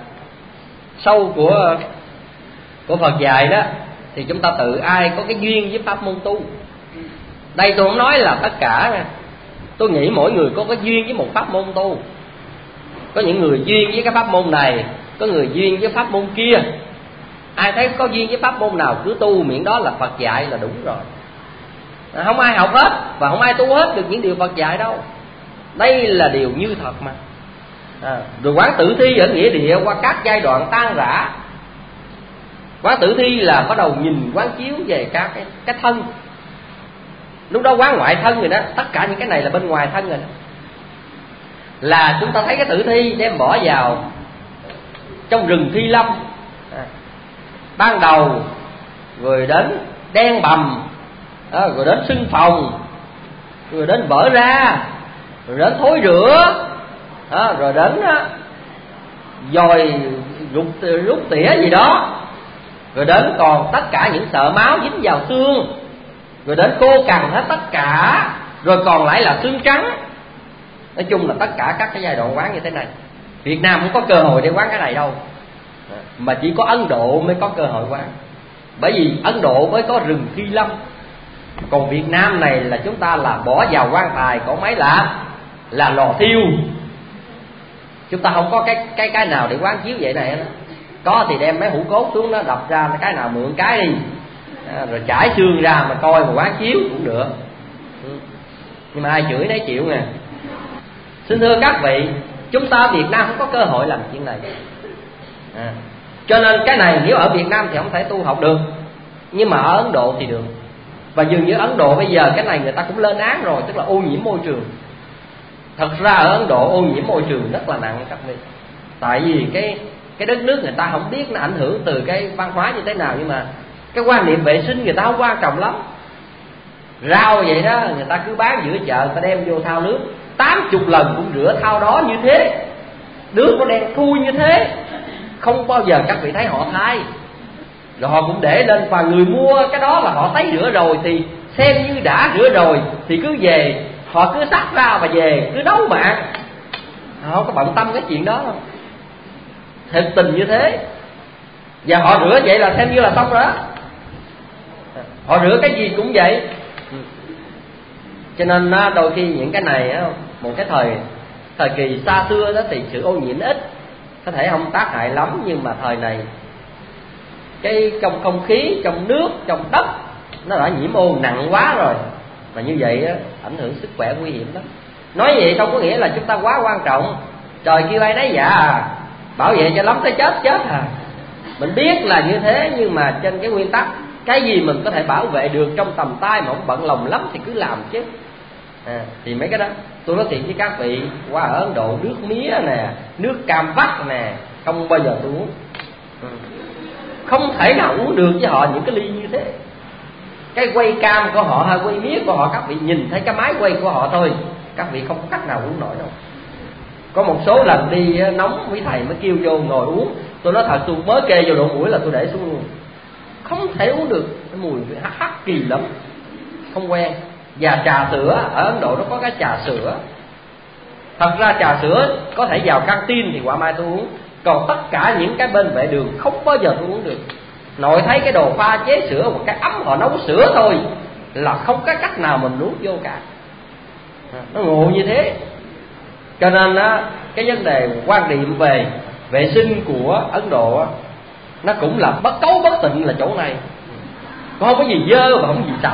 sâu của của Phật dạy đó, thì chúng ta tự ai có cái duyên với pháp môn tu. Đây tôi không nói là tất cả nha. Tôi nghĩ mỗi người có cái duyên với một pháp môn tu. Có những người duyên với cái pháp môn này, có người duyên với pháp môn kia. Ai thấy có duyên với pháp môn nào cứ tu, miễn đó là Phật dạy là đúng rồi. Không ai học hết và không ai tu hết được những điều Phật dạy đâu. Đây là điều như thật mà. À, rồi quán tử thi ở nghĩa địa qua các giai đoạn tan rã. Quán tử thi là bắt đầu nhìn quán chiếu về các cái, cái thân. Lúc đó quán ngoại thân rồi đó. Tất cả những cái này là bên ngoài thân rồi đó. Là chúng ta thấy cái tử thi đem bỏ vào trong rừng Thi Lâm. À, ban đầu rồi đến đen bầm, à, rồi đến sưng phồng, rồi đến vỡ ra, rồi đến thối rữa, à, rồi đến dòi rút, rút tỉa gì đó, rồi đến còn tất cả những sợ máu dính vào xương, rồi đến khô cằn hết tất cả, rồi còn lại là xương trắng. Nói chung là tất cả các cái giai đoạn quán như thế này. Việt Nam không có cơ hội để quán cái này đâu, mà chỉ có Ấn Độ mới có cơ hội quán. Bởi vì Ấn Độ mới có rừng Thi Lâm, còn Việt Nam này là chúng ta là bỏ vào quan tài có mấy là là lò thiêu. Chúng ta không có cái cái cái nào để quán chiếu vậy này đó. Có thì đem mấy hũ cốt xuống đó đập ra cái nào mượn cái đi, à, rồi trải xương ra mà coi mà quán chiếu cũng được. Ừ. Nhưng mà ai chửi nấy chịu nè. Xin thưa các vị, chúng ta Việt Nam không có cơ hội làm chuyện này. À, cho nên cái này nếu ở Việt Nam thì không thể tu học được, nhưng mà ở Ấn Độ thì được. Và dường như Ấn Độ bây giờ cái này người ta cũng lên án rồi, tức là ô nhiễm môi trường. Thật ra ở Ấn Độ ô nhiễm môi trường rất là nặng các vị. Tại vì cái cái đất nước người ta không biết nó ảnh hưởng từ cái văn hóa như thế nào, nhưng mà cái quan niệm vệ sinh người ta không quan trọng lắm. Rau vậy đó, người ta cứ bán giữa chợ, người ta đem vô thao nước tám chục lần cũng rửa thao đó như thế. Nước nó đen thui như thế, không bao giờ các vị thấy họ thay. Rồi họ cũng để lên, và người mua cái đó là họ thấy rửa rồi thì xem như đã rửa rồi, thì cứ về họ cứ xách ra và về cứ nấu mạng. Họ không có bận tâm cái chuyện đó đâu, thật tình như thế. Và họ rửa vậy là xem như là xong rồi đó. Họ rửa cái gì cũng vậy. Cho nên đôi khi những cái này, một cái thời thời kỳ xa xưa đó thì sự ô nhiễm ít, có thể không tác hại lắm. Nhưng mà thời này cái trong không khí, trong nước, trong đất nó đã nhiễm ô nặng quá rồi. Và như vậy á, ảnh hưởng sức khỏe nguy hiểm lắm. Nói vậy không có nghĩa là chúng ta quá quan trọng. Trời kêu ai nấy dạ à, bảo vệ cho lắm tới chết chết à. Mình biết là như thế, nhưng mà trên cái nguyên tắc, cái gì mình có thể bảo vệ được trong tầm tay mà không bận lòng lắm thì cứ làm chứ. À, thì mấy cái đó tôi nói thiệt với các vị, qua ở Ấn Độ nước mía nè, nước cam vắt nè, không bao giờ tôi uống. Ừ. Không thể nào uống được với họ những cái ly như thế. Cái quay cam của họ hay quay mía của họ, các vị nhìn thấy cái máy quay của họ thôi, các vị không có cách nào uống nổi đâu. Có một số lần đi nóng với thầy mới kêu vô ngồi uống, tôi nói thật tôi mới kê vô độ mũi là tôi để xuống luôn. Không thể uống được, cái mùi hắc hắc kỳ lắm, không quen. Và trà sữa, ở Ấn Độ nó có cái trà sữa. Thật ra trà sữa có thể vào căng tin thì quả mai tôi uống. Còn tất cả những cái bên vệ đường không bao giờ tôi uống được. Nội thấy cái đồ pha chế sữa, một cái ấm họ nấu sữa thôi là không có cách nào mình nuốt vô cả. Nó ngộ như thế. Cho nên á, cái vấn đề quan niệm về vệ sinh của Ấn Độ á, nó cũng là bất cấu bất tịnh là chỗ này. Không có gì dơ và không có gì sạch.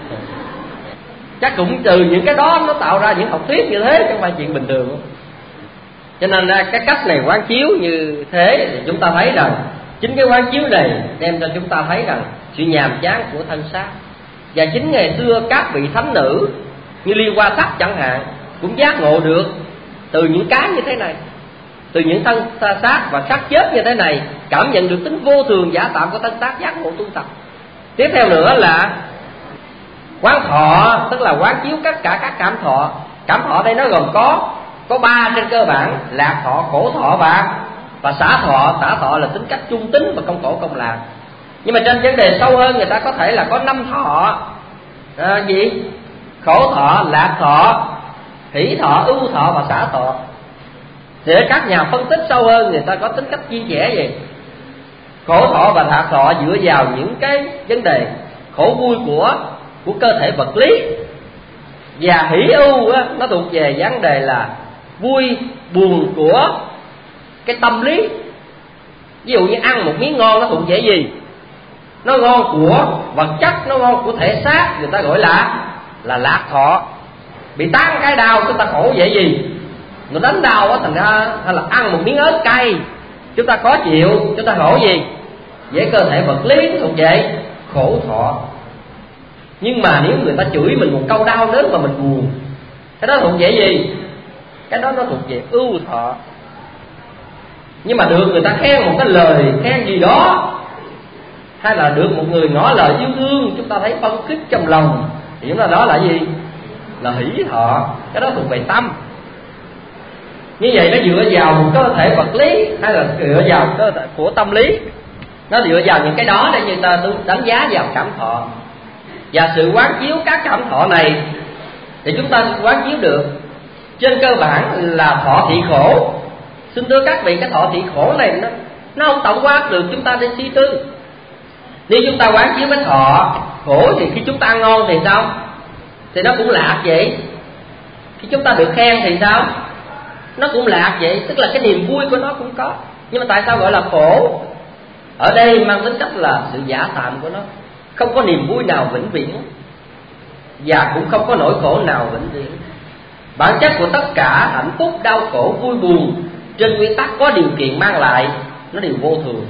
Chắc cũng từ những cái đó nó tạo ra những học thuyết như thế, chứ không phải chuyện bình thường. Cho nên cái cách này quán chiếu như thế thì chúng ta thấy rằng chính cái quán chiếu này đem cho chúng ta thấy rằng sự nhàm chán của thân xác. Và chính ngày xưa các vị thánh nữ như Liên Hoa Sắc chẳng hạn cũng giác ngộ được từ những cái như thế này, từ những thân xác và xác chết như thế này, cảm nhận được tính vô thường giả tạm của thân xác, giác ngộ tu tập. Tiếp theo nữa là quán thọ, tức là quán chiếu tất cả các cảm thọ. Cảm thọ đây nó gồm có có ba trên cơ bản: lạc thọ, khổ thọ và và xả thọ. Xả thọ là tính cách trung tính và công khổ công lạc. Nhưng mà trên vấn đề sâu hơn, người ta có thể là có năm thọ. À, gì? Khổ thọ, lạc thọ, hỷ thọ, ưu thọ và xả thọ. Thì các nhà phân tích sâu hơn, người ta có tính cách chia sẻ gì? Khổ thọ và lạc thọ dựa vào những cái vấn đề khổ vui của của cơ thể vật lý, và hỷ ưu á, nó thuộc về vấn đề là vui buồn của cái tâm lý. Ví dụ như ăn một miếng ngon nó thuộc về gì? Nó ngon của vật chất, nó ngon của thể xác, người ta gọi là là lạc thọ. Bị tán cái đau chúng ta khổ về gì? Người đánh đau á, thành ra hay là ăn một miếng ớt cay chúng ta khó chịu, chúng ta khổ gì? Về cơ thể vật lý thuộc về khổ thọ. Nhưng mà nếu người ta chửi mình một câu đau đớn mà mình buồn, cái đó thuộc về gì? Cái đó nó thuộc về ưu thọ. Nhưng mà được người ta khen một cái lời khen gì đó, hay là được một người ngỏ lời yêu thương, chúng ta thấy phấn khích trong lòng, thì chúng ta đó là gì? Là hỷ thọ. Cái đó thuộc về tâm. Như vậy nó dựa vào một cơ thể vật lý hay là dựa vào cơ thể của tâm lý. Nó dựa vào những cái đó để người ta đánh giá vào cảm thọ. Và sự quán chiếu các cảm thọ này thì chúng ta quán chiếu được trên cơ bản là thọ thị khổ. Xin thưa các vị, cái thọ thị khổ này nó, nó không tổng quát được chúng ta để suy tư. Nếu chúng ta quán chiếu cái thọ khổ thì khi chúng ta ăn ngon thì sao? Thì nó cũng lạc vậy. Khi chúng ta được khen thì sao? Nó cũng lạc vậy. Tức là cái niềm vui của nó cũng có. Nhưng mà tại sao gọi là khổ? Ở đây mang tính cách là sự giả tạm của nó. Không có niềm vui nào vĩnh viễn, và cũng không có nỗi khổ nào vĩnh viễn. Bản chất của tất cả hạnh phúc, đau khổ, vui buồn trên nguyên tắc có điều kiện mang lại, nó đều vô thường.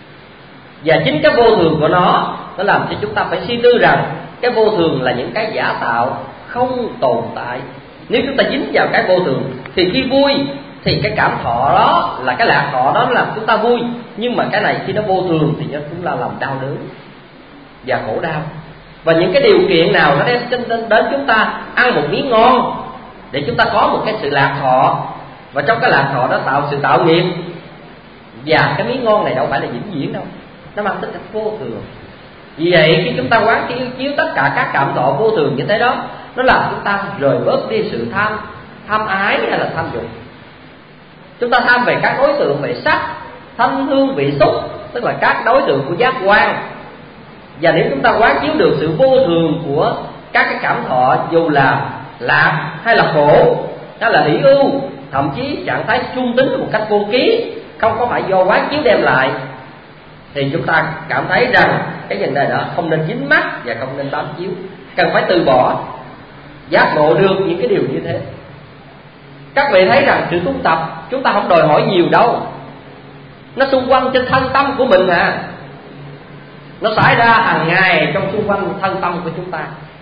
Và chính cái vô thường của nó nó làm cho chúng ta phải suy tư rằng cái vô thường là những cái giả tạo, không tồn tại. Nếu chúng ta dính vào cái vô thường thì khi vui thì cái cảm thọ đó là cái lạc thọ đó nó làm chúng ta vui. Nhưng mà cái này khi nó vô thường thì nó cũng là làm đau đớn và khổ đau. Và những cái điều kiện nào nó đem đến chúng ta ăn một miếng ngon để chúng ta có một cái sự lạc thọ, và trong cái lạc thọ đó tạo sự tạo nghiệp. Và cái miếng ngon này đâu phải là vĩnh viễn đâu, nó mang tính cách vô thường. Vì vậy khi chúng ta quán chiếu, chiếu tất cả các cảm thọ vô thường như thế đó, nó làm chúng ta rời bớt đi sự tham tham ái hay là tham dục. Chúng ta tham về các đối tượng về sắc, thanh, hương, vị, xúc, tức là các đối tượng của giác quan. Và nếu chúng ta quán chiếu được sự vô thường của các cái cảm thọ, dù là lạc hay là khổ hay là hỷ ưu, thậm chí trạng thái trung tính một cách vô ký, không có phải do quán chiếu đem lại, thì chúng ta cảm thấy rằng cái vấn đề đó không nên dính mắc và không nên bám chiếu, cần phải từ bỏ, giác ngộ được những cái điều như thế. Các vị thấy rằng sự tu tập chúng ta không đòi hỏi nhiều đâu, nó xung quanh trên thân tâm của mình à. Nó xảy ra hàng ngày trong xung quanh thân tâm của chúng ta.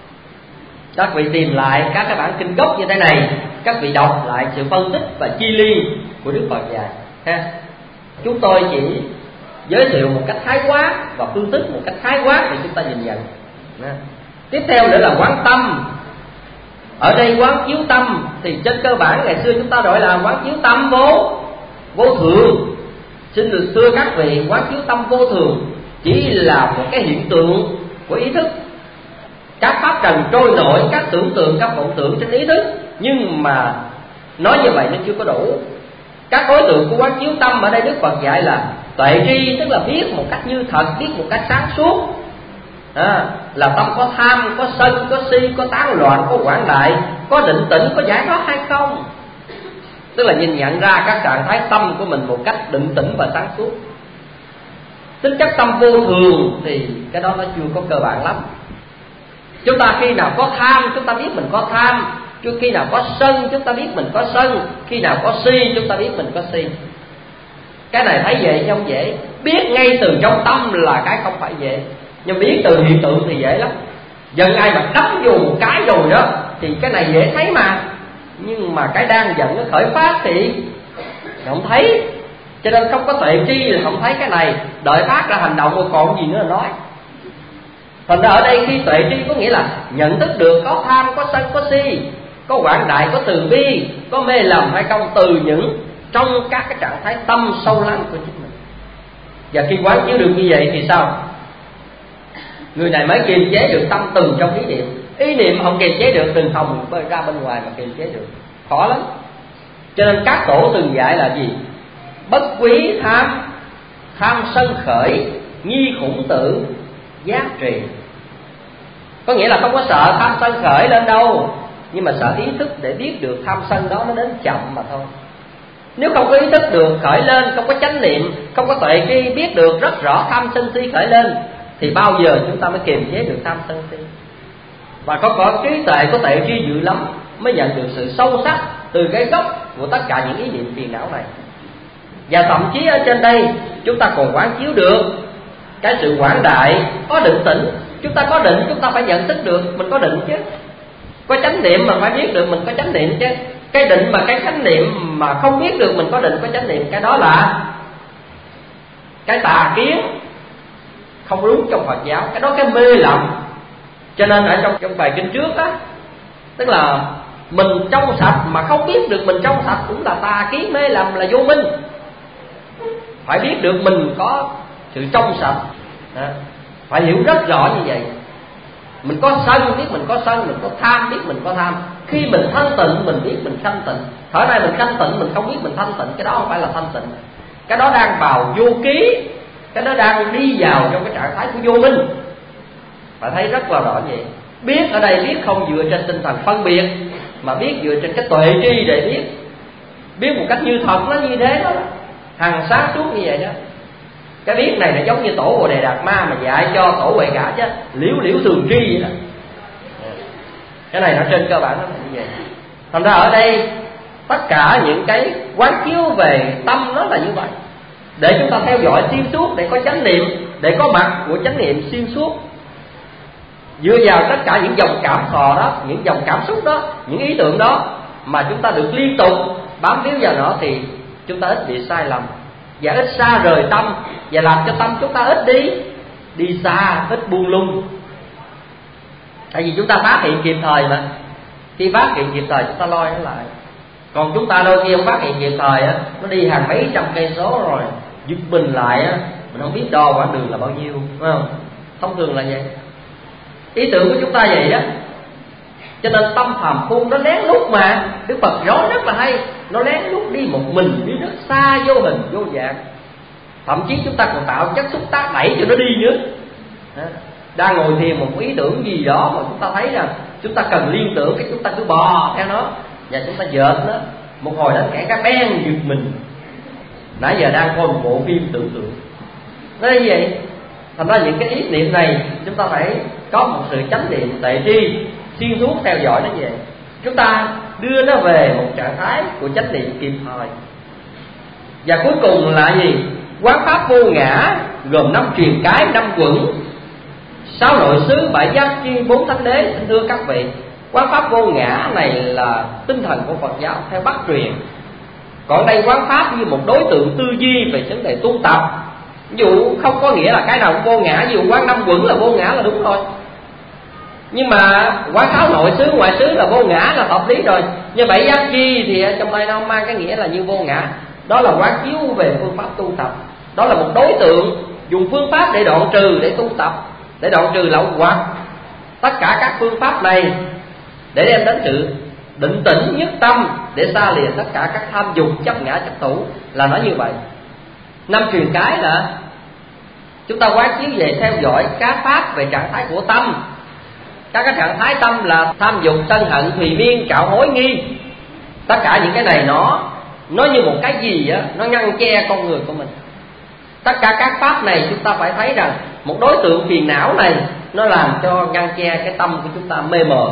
Các vị tìm lại các cái bản kinh gốc như thế này, các vị đọc lại sự phân tích và chi ly của Đức Phật dạy ha. Chúng tôi chỉ giới thiệu một cách khái quát và phân tích một cách khái quát để chúng ta nhìn nhận. Tiếp theo nữa là quán tâm. Ở đây quán chiếu tâm thì trên cơ bản ngày xưa chúng ta gọi là quán chiếu tâm vô vô thường. Xin được thưa các vị, quán chiếu tâm vô thường chỉ là một cái hiện tượng của ý thức. Các pháp trần trôi nổi, các tưởng tượng, các vọng tưởng trên ý thức, nhưng mà nói như vậy nó chưa có đủ. Các đối tượng của quán chiếu tâm ở đây Đức Phật dạy là tuệ tri, tức là biết một cách như thật, biết một cách sáng suốt. À, là tâm có tham, có sân, có si, có tán loạn, có quảng đại, có định tĩnh, có giải thoát hay không. Tức là nhìn nhận ra các trạng thái tâm của mình một cách định tĩnh và sáng suốt. Tính chất tâm vô thường thì cái đó nó chưa có cơ bản lắm. Chúng ta khi nào có tham chúng ta biết mình có tham, khi nào có sân chúng ta biết mình có sân, khi nào có si chúng ta biết mình có si. Cái này thấy dễ chứ không dễ. Biết ngay từ trong tâm là cái không phải dễ, nhưng biết từ hiện tượng thì dễ lắm. Giận ai mà đấm vô một cái rồi đó thì cái này dễ thấy mà. Nhưng mà cái đang giận nó khởi phát thì không thấy. Cho nên không có tuệ tri là không thấy cái này. Đợi phát ra hành động rồi còn gì nữa là nói. Thành ra ở đây khi tuệ tri có nghĩa là nhận thức được có tham, có sân, có si, có quảng đại, có từ bi, có mê lầm hay không, từ những trong các cái trạng thái tâm sâu lắng của chính mình. Và khi quán chiếu được như vậy thì sao? Người này mới kiềm chế được tâm từ trong ý niệm. Ý niệm không kiềm chế được, đừng hòng bơi ra bên ngoài mà kiềm chế được, khó lắm. Cho nên các tổ từng dạy là gì? Bất quý tham, tham sân khởi, nghi khủng tử, giác trì. Có nghĩa là không có sợ tham sân khởi lên đâu, nhưng mà sợ ý thức để biết được tham sân đó nó đến chậm mà thôi. Nếu không có ý thức được khởi lên, không có chánh niệm, không có tuệ tri biết được rất rõ tham sân si khởi lên, thì bao giờ chúng ta mới kiềm chế được tham sân si. Và có có trí tuệ, có tuệ tri dữ lắm mới nhận được sự sâu sắc từ cái gốc của tất cả những ý niệm phiền não này. Và thậm chí ở trên đây chúng ta còn quán chiếu được cái sự quảng đại, có định tĩnh. Chúng ta có định, chúng ta phải nhận thức được mình có định chứ. Có chánh niệm mà phải biết được mình có chánh niệm chứ. Cái định mà cái chánh niệm mà không biết được mình có định có chánh niệm, cái đó là cái tà kiến, không đúng trong Phật giáo. Cái đó cái mê lầm. Cho nên ở trong trong bài kinh trước á, tức là mình trong sạch mà không biết được mình trong sạch cũng là tà kiến mê lầm, là vô minh. Phải biết được mình có sự trong sạch, phải hiểu rất rõ như vậy. Mình có sân biết mình có sân, mình có tham biết mình có tham. Khi mình thanh tịnh mình biết mình thanh tịnh. Thở này mình thanh tịnh mình không biết mình thanh tịnh, cái đó không phải là thanh tịnh. Cái đó đang vào vô ký, cái đó đang đi vào trong cái trạng thái của vô minh. Phải thấy rất là rõ vậy. Biết ở đây biết không dựa trên tinh thần phân biệt, mà biết dựa trên cái tuệ tri để biết. Biết một cách như thật nó như thế đó, hằng sáng suốt như vậy đó. Cái biết này nó giống như tổ Bồ Đề Đạt Ma mà dạy cho tổ Huệ Cả chứ, liễu liễu thường tri vậy đó. Cái này nó trên cơ bản nó là như vậy. Thành ra ở đây tất cả những cái quán chiếu về tâm nó là như vậy, để chúng ta theo dõi xuyên suốt, để có chánh niệm, để có mặt của chánh niệm xuyên suốt. Dựa vào tất cả những dòng cảm thọ đó, những dòng cảm xúc đó, những ý tưởng đó mà chúng ta được liên tục bám víu vào nó, thì chúng ta ít bị sai lầm và ít xa rời tâm, và làm cho tâm chúng ta ít đi đi xa, ít buông lung. Tại vì chúng ta phát hiện kịp thời mà. Khi phát hiện kịp thời chúng ta lôi nó lại. Còn chúng ta đôi khi không phát hiện kịp thời á, nó đi hàng mấy trăm cây số rồi, giật mình lại á, mình không biết đo quãng đường là bao nhiêu, phải không? Thông thường là vậy. Ý tưởng của chúng ta vậy đó. Cho nên tâm phàm phu nó lén lút mà. Đức Phật nói rất là hay, nó lén lút đi một mình, đi rất xa, vô hình vô dạng. Thậm chí chúng ta còn tạo chất xúc tác đẩy cho nó đi nữa. Đang ngồi thiền một ý tưởng gì đó mà chúng ta thấy rằng chúng ta cần liên tưởng, cái chúng ta cứ bò theo nó và chúng ta dợt nó. Một hồi đến kẻ cá ben giật mình, nãy giờ đang coi một bộ phim tưởng tượng. Nó như vậy. Thành ra những cái ý niệm này chúng ta phải có một sự chánh niệm tuệ tri xuyên suốt theo dõi nó vậy. Chúng ta đưa nó về một trạng thái của chánh niệm kịp thời. Và cuối cùng là gì? Quán pháp vô ngã gồm năm truyền cái, năm quẩn, sáu nội xứ, bảy giác chi, bốn thánh đế. Xin thưa các vị, quán pháp vô ngã này là tinh thần của Phật giáo theo Bắc truyền. Còn đây quán pháp như một đối tượng tư duy về vấn đề tu tập. Ví dụ không có nghĩa là cái nào cũng vô ngã. Ví dụ quán năm quẩn là vô ngã là đúng rồi, nhưng mà quán sáu nội xứ, ngoại xứ là vô ngã là hợp lý rồi. Như bảy giác chi thì trong đây nó mang cái nghĩa là như vô ngã. Đó là quán chiếu về phương pháp tu tập. Đó là một đối tượng dùng phương pháp để đoạn trừ, để tu tập, để đoạn trừ lậu hoặc. Tất cả các phương pháp này để đem đến sự định tĩnh nhất tâm, để xa lìa tất cả các tham dục, chấp ngã, chấp thủ, là nó như vậy. Năm truyền cái là chúng ta quán chiếu về theo dõi các pháp về trạng thái của tâm. Các cái trạng thái tâm là tham dục, sân hận, thùy miên, cạo hối, nghi. Tất cả những cái này nó nó như một cái gì á, nó ngăn che con người của mình. Tất cả các pháp này chúng ta phải thấy rằng một đối tượng phiền não này nó làm cho ngăn che cái tâm của chúng ta mê mờ,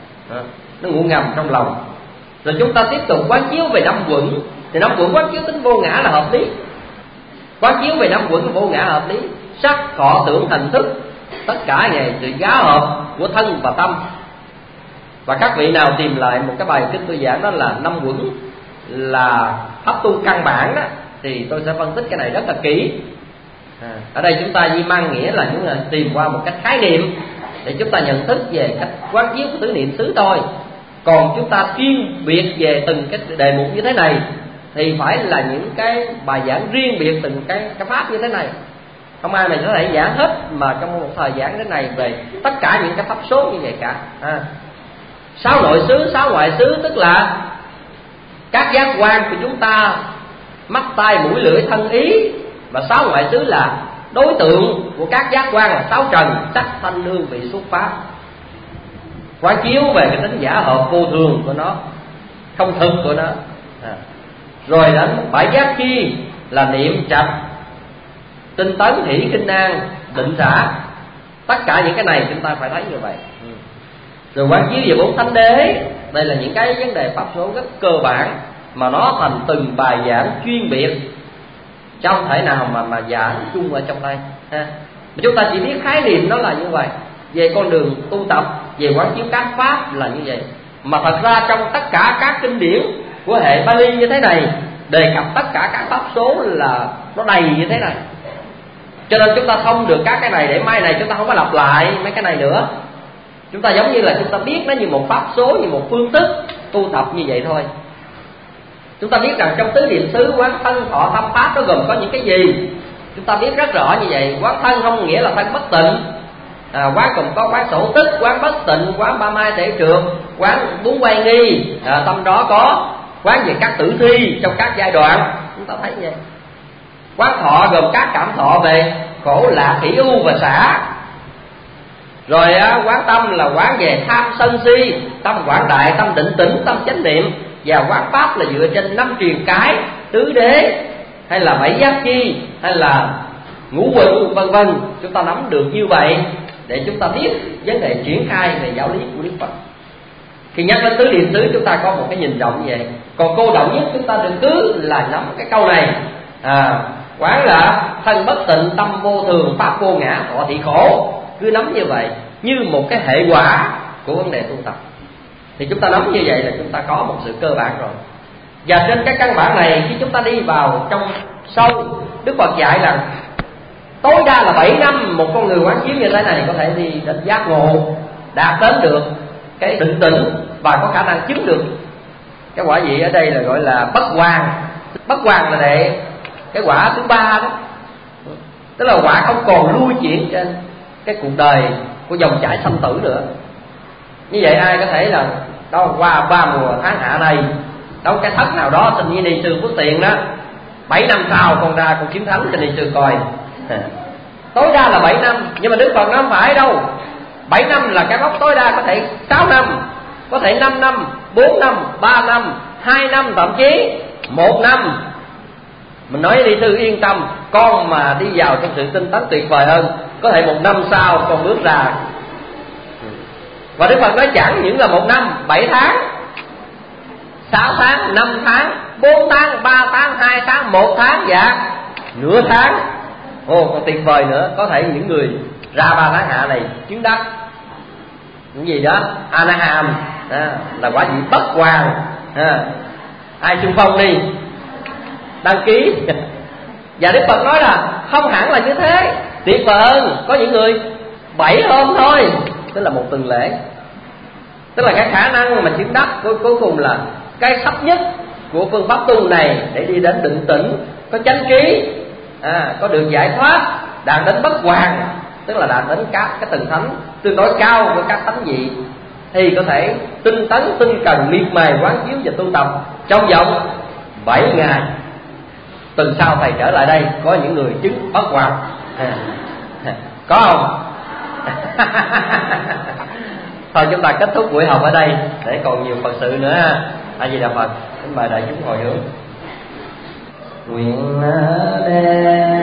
nó ngủ ngầm trong lòng. Rồi chúng ta tiếp tục quán chiếu về năm quẩn. Thì năm quẩn quán chiếu tính vô ngã là hợp lý. Quán chiếu về năm quẩn vô ngã hợp lý. Sắc, thọ, tưởng, hành, thức, tất cả này sự giá hợp của thân và tâm. Và các vị nào tìm lại một cái bài kinh tôi giảng đó là năm quẩn là pháp tu căn bản đó, thì tôi sẽ phân tích cái này rất là kỹ. À, ở đây chúng ta chỉ mang nghĩa là chúng ta tìm qua một cách khái niệm để chúng ta nhận thức về cách quán chiếu của tứ niệm xứ thôi. Còn chúng ta chuyên biệt về từng cái đề mục như thế này thì phải là những cái bài giảng riêng biệt từng cái, cái pháp như thế này. Không ai mà có thể giảng hết mà trong một thời gian thế này về tất cả những cái pháp số như vậy cả. À, sáu nội xứ, sáu ngoại xứ tức là các giác quan của chúng ta, mắt, tai, mũi, lưỡi, thân, ý. Và sáu ngoại xứ là đối tượng của các giác quan là sáu trần, sắc, thanh, hương, vị, xúc, pháp. Quán chiếu về cái tính giả hợp vô thường của nó, không thực của nó. À, Rồi đến bảy giác chi là niệm trạch, tinh tấn, hỷ, kinh an, định xả. Tất cả những cái này chúng ta phải thấy như vậy. Rồi quán chiếu về bốn thánh đế. Đây là những cái vấn đề pháp số rất cơ bản mà nó thành từng bài giảng chuyên biệt, chứ không thể nào mà mà giảng chung ở trong đây ha. Chúng ta chỉ biết khái niệm nó là như vậy, về con đường tu tập, về quán chiếu các pháp là như vậy. Mà thật ra trong tất cả các kinh điển của hệ Pali như thế này đề cập tất cả các pháp số là nó đầy như thế này. Cho nên chúng ta thông được các cái này để mai này chúng ta không có lặp lại mấy cái này nữa. Chúng ta giống như là chúng ta biết nó như một pháp số, như một phương thức tu tập như vậy thôi. Chúng ta biết rằng trong tứ niệm xứ quán thân thọ tâm pháp nó gồm có những cái gì, chúng ta biết rất rõ như vậy. Quán thân không nghĩa là thân bất tịnh, à, quán còn có quán sổ tức, quán bất tịnh, quán ba mai thể trượt, quán bốn quay nghi, à, tâm đó có quán về các tử thi trong các giai đoạn, chúng ta thấy như vậy. Quán thọ gồm các cảm thọ về khổ lạc hỷ ưu và xả. Rồi á, quán tâm là quán về tham sân si, tâm quảng đại, tâm định tĩnh, tâm chánh niệm. Và quán pháp là dựa trên năm truyền cái, tứ đế, hay là bảy giác chi, hay là ngũ quẩn, vân vân. Chúng ta nắm được như vậy để chúng ta biết vấn đề triển khai về giáo lý của Đức Phật. Khi nhắc đến tứ niệm xứ chúng ta có một cái nhìn rộng như vậy. Còn cô động nhất chúng ta đừng cứ là nắm cái câu này, à, quán là thân bất tịnh, tâm vô thường, pháp vô ngã, thọ thị khổ. Cứ nắm như vậy như một cái hệ quả của vấn đề tu tập, thì chúng ta nắm như vậy là chúng ta có một sự cơ bản rồi. Và trên các căn bản này, khi chúng ta đi vào trong sâu, Đức Phật dạy là tối đa là bảy năm một con người quán chiếu như thế này có thể đi đến giác ngộ, đạt đến được cái định tĩnh và có khả năng chứng được cái quả vị ở đây là gọi là bất hoàn. Bất hoàn là để cái quả thứ ba đó, tức là quả không còn lui chuyển trên cái cuộc đời của dòng chảy sanh tử nữa. Như vậy ai có thể là đâu qua ba mùa tháng hạ này, đâu cái thất nào đó sinh như ni sư Phước Tiền đó, bảy năm sau con ra con kiếm thánh cho ni sư coi. Tối đa là bảy năm, nhưng mà Đức Phật nó không phải đâu. Bảy năm là cái mốc tối đa, có thể sáu năm, có thể năm năm, bốn năm, ba năm, hai năm, thậm chí một năm. Mình nói với ni sư yên tâm, con mà đi vào trong sự tinh tấn tuyệt vời hơn, có thể một năm sau con bước ra. Và Đức Phật nói chẳng những là một năm, bảy tháng, sáu tháng, năm tháng, bốn tháng, ba tháng, hai tháng, một tháng và nửa tháng. Ồ, còn tuyệt vời nữa, có thể những người ra ba tháng hạ này chứng đắc những gì đó Anaham, à, là quả vị bất hoàn. À, ai xung phong đi đăng ký. Và Đức Phật nói là không hẳn là như thế, tuyệt vời hơn, có những người bảy hôm thôi, tức là một tuần lễ. Tức là cái khả năng mà chứng đắc cuối, cuối cùng là cái thấp nhất của phương pháp tu này để đi đến định tĩnh, có chánh trí, à, có được giải thoát, đạt đến bất hoàn, tức là đạt đến các cái tầng thánh tương đối cao của các thánh vị, thì có thể tinh tấn, tinh cần, miệt mài quán chiếu và tu tập trong vòng bảy ngày. Tuần sau thầy trở lại đây có những người chứng bất hoàn, à, có không? Thôi chúng ta kết thúc buổi học ở đây để còn nhiều Phật sự nữa ha. A Di Đà Phật. Kính mời đại chúng hồi hướng. Nguyện đem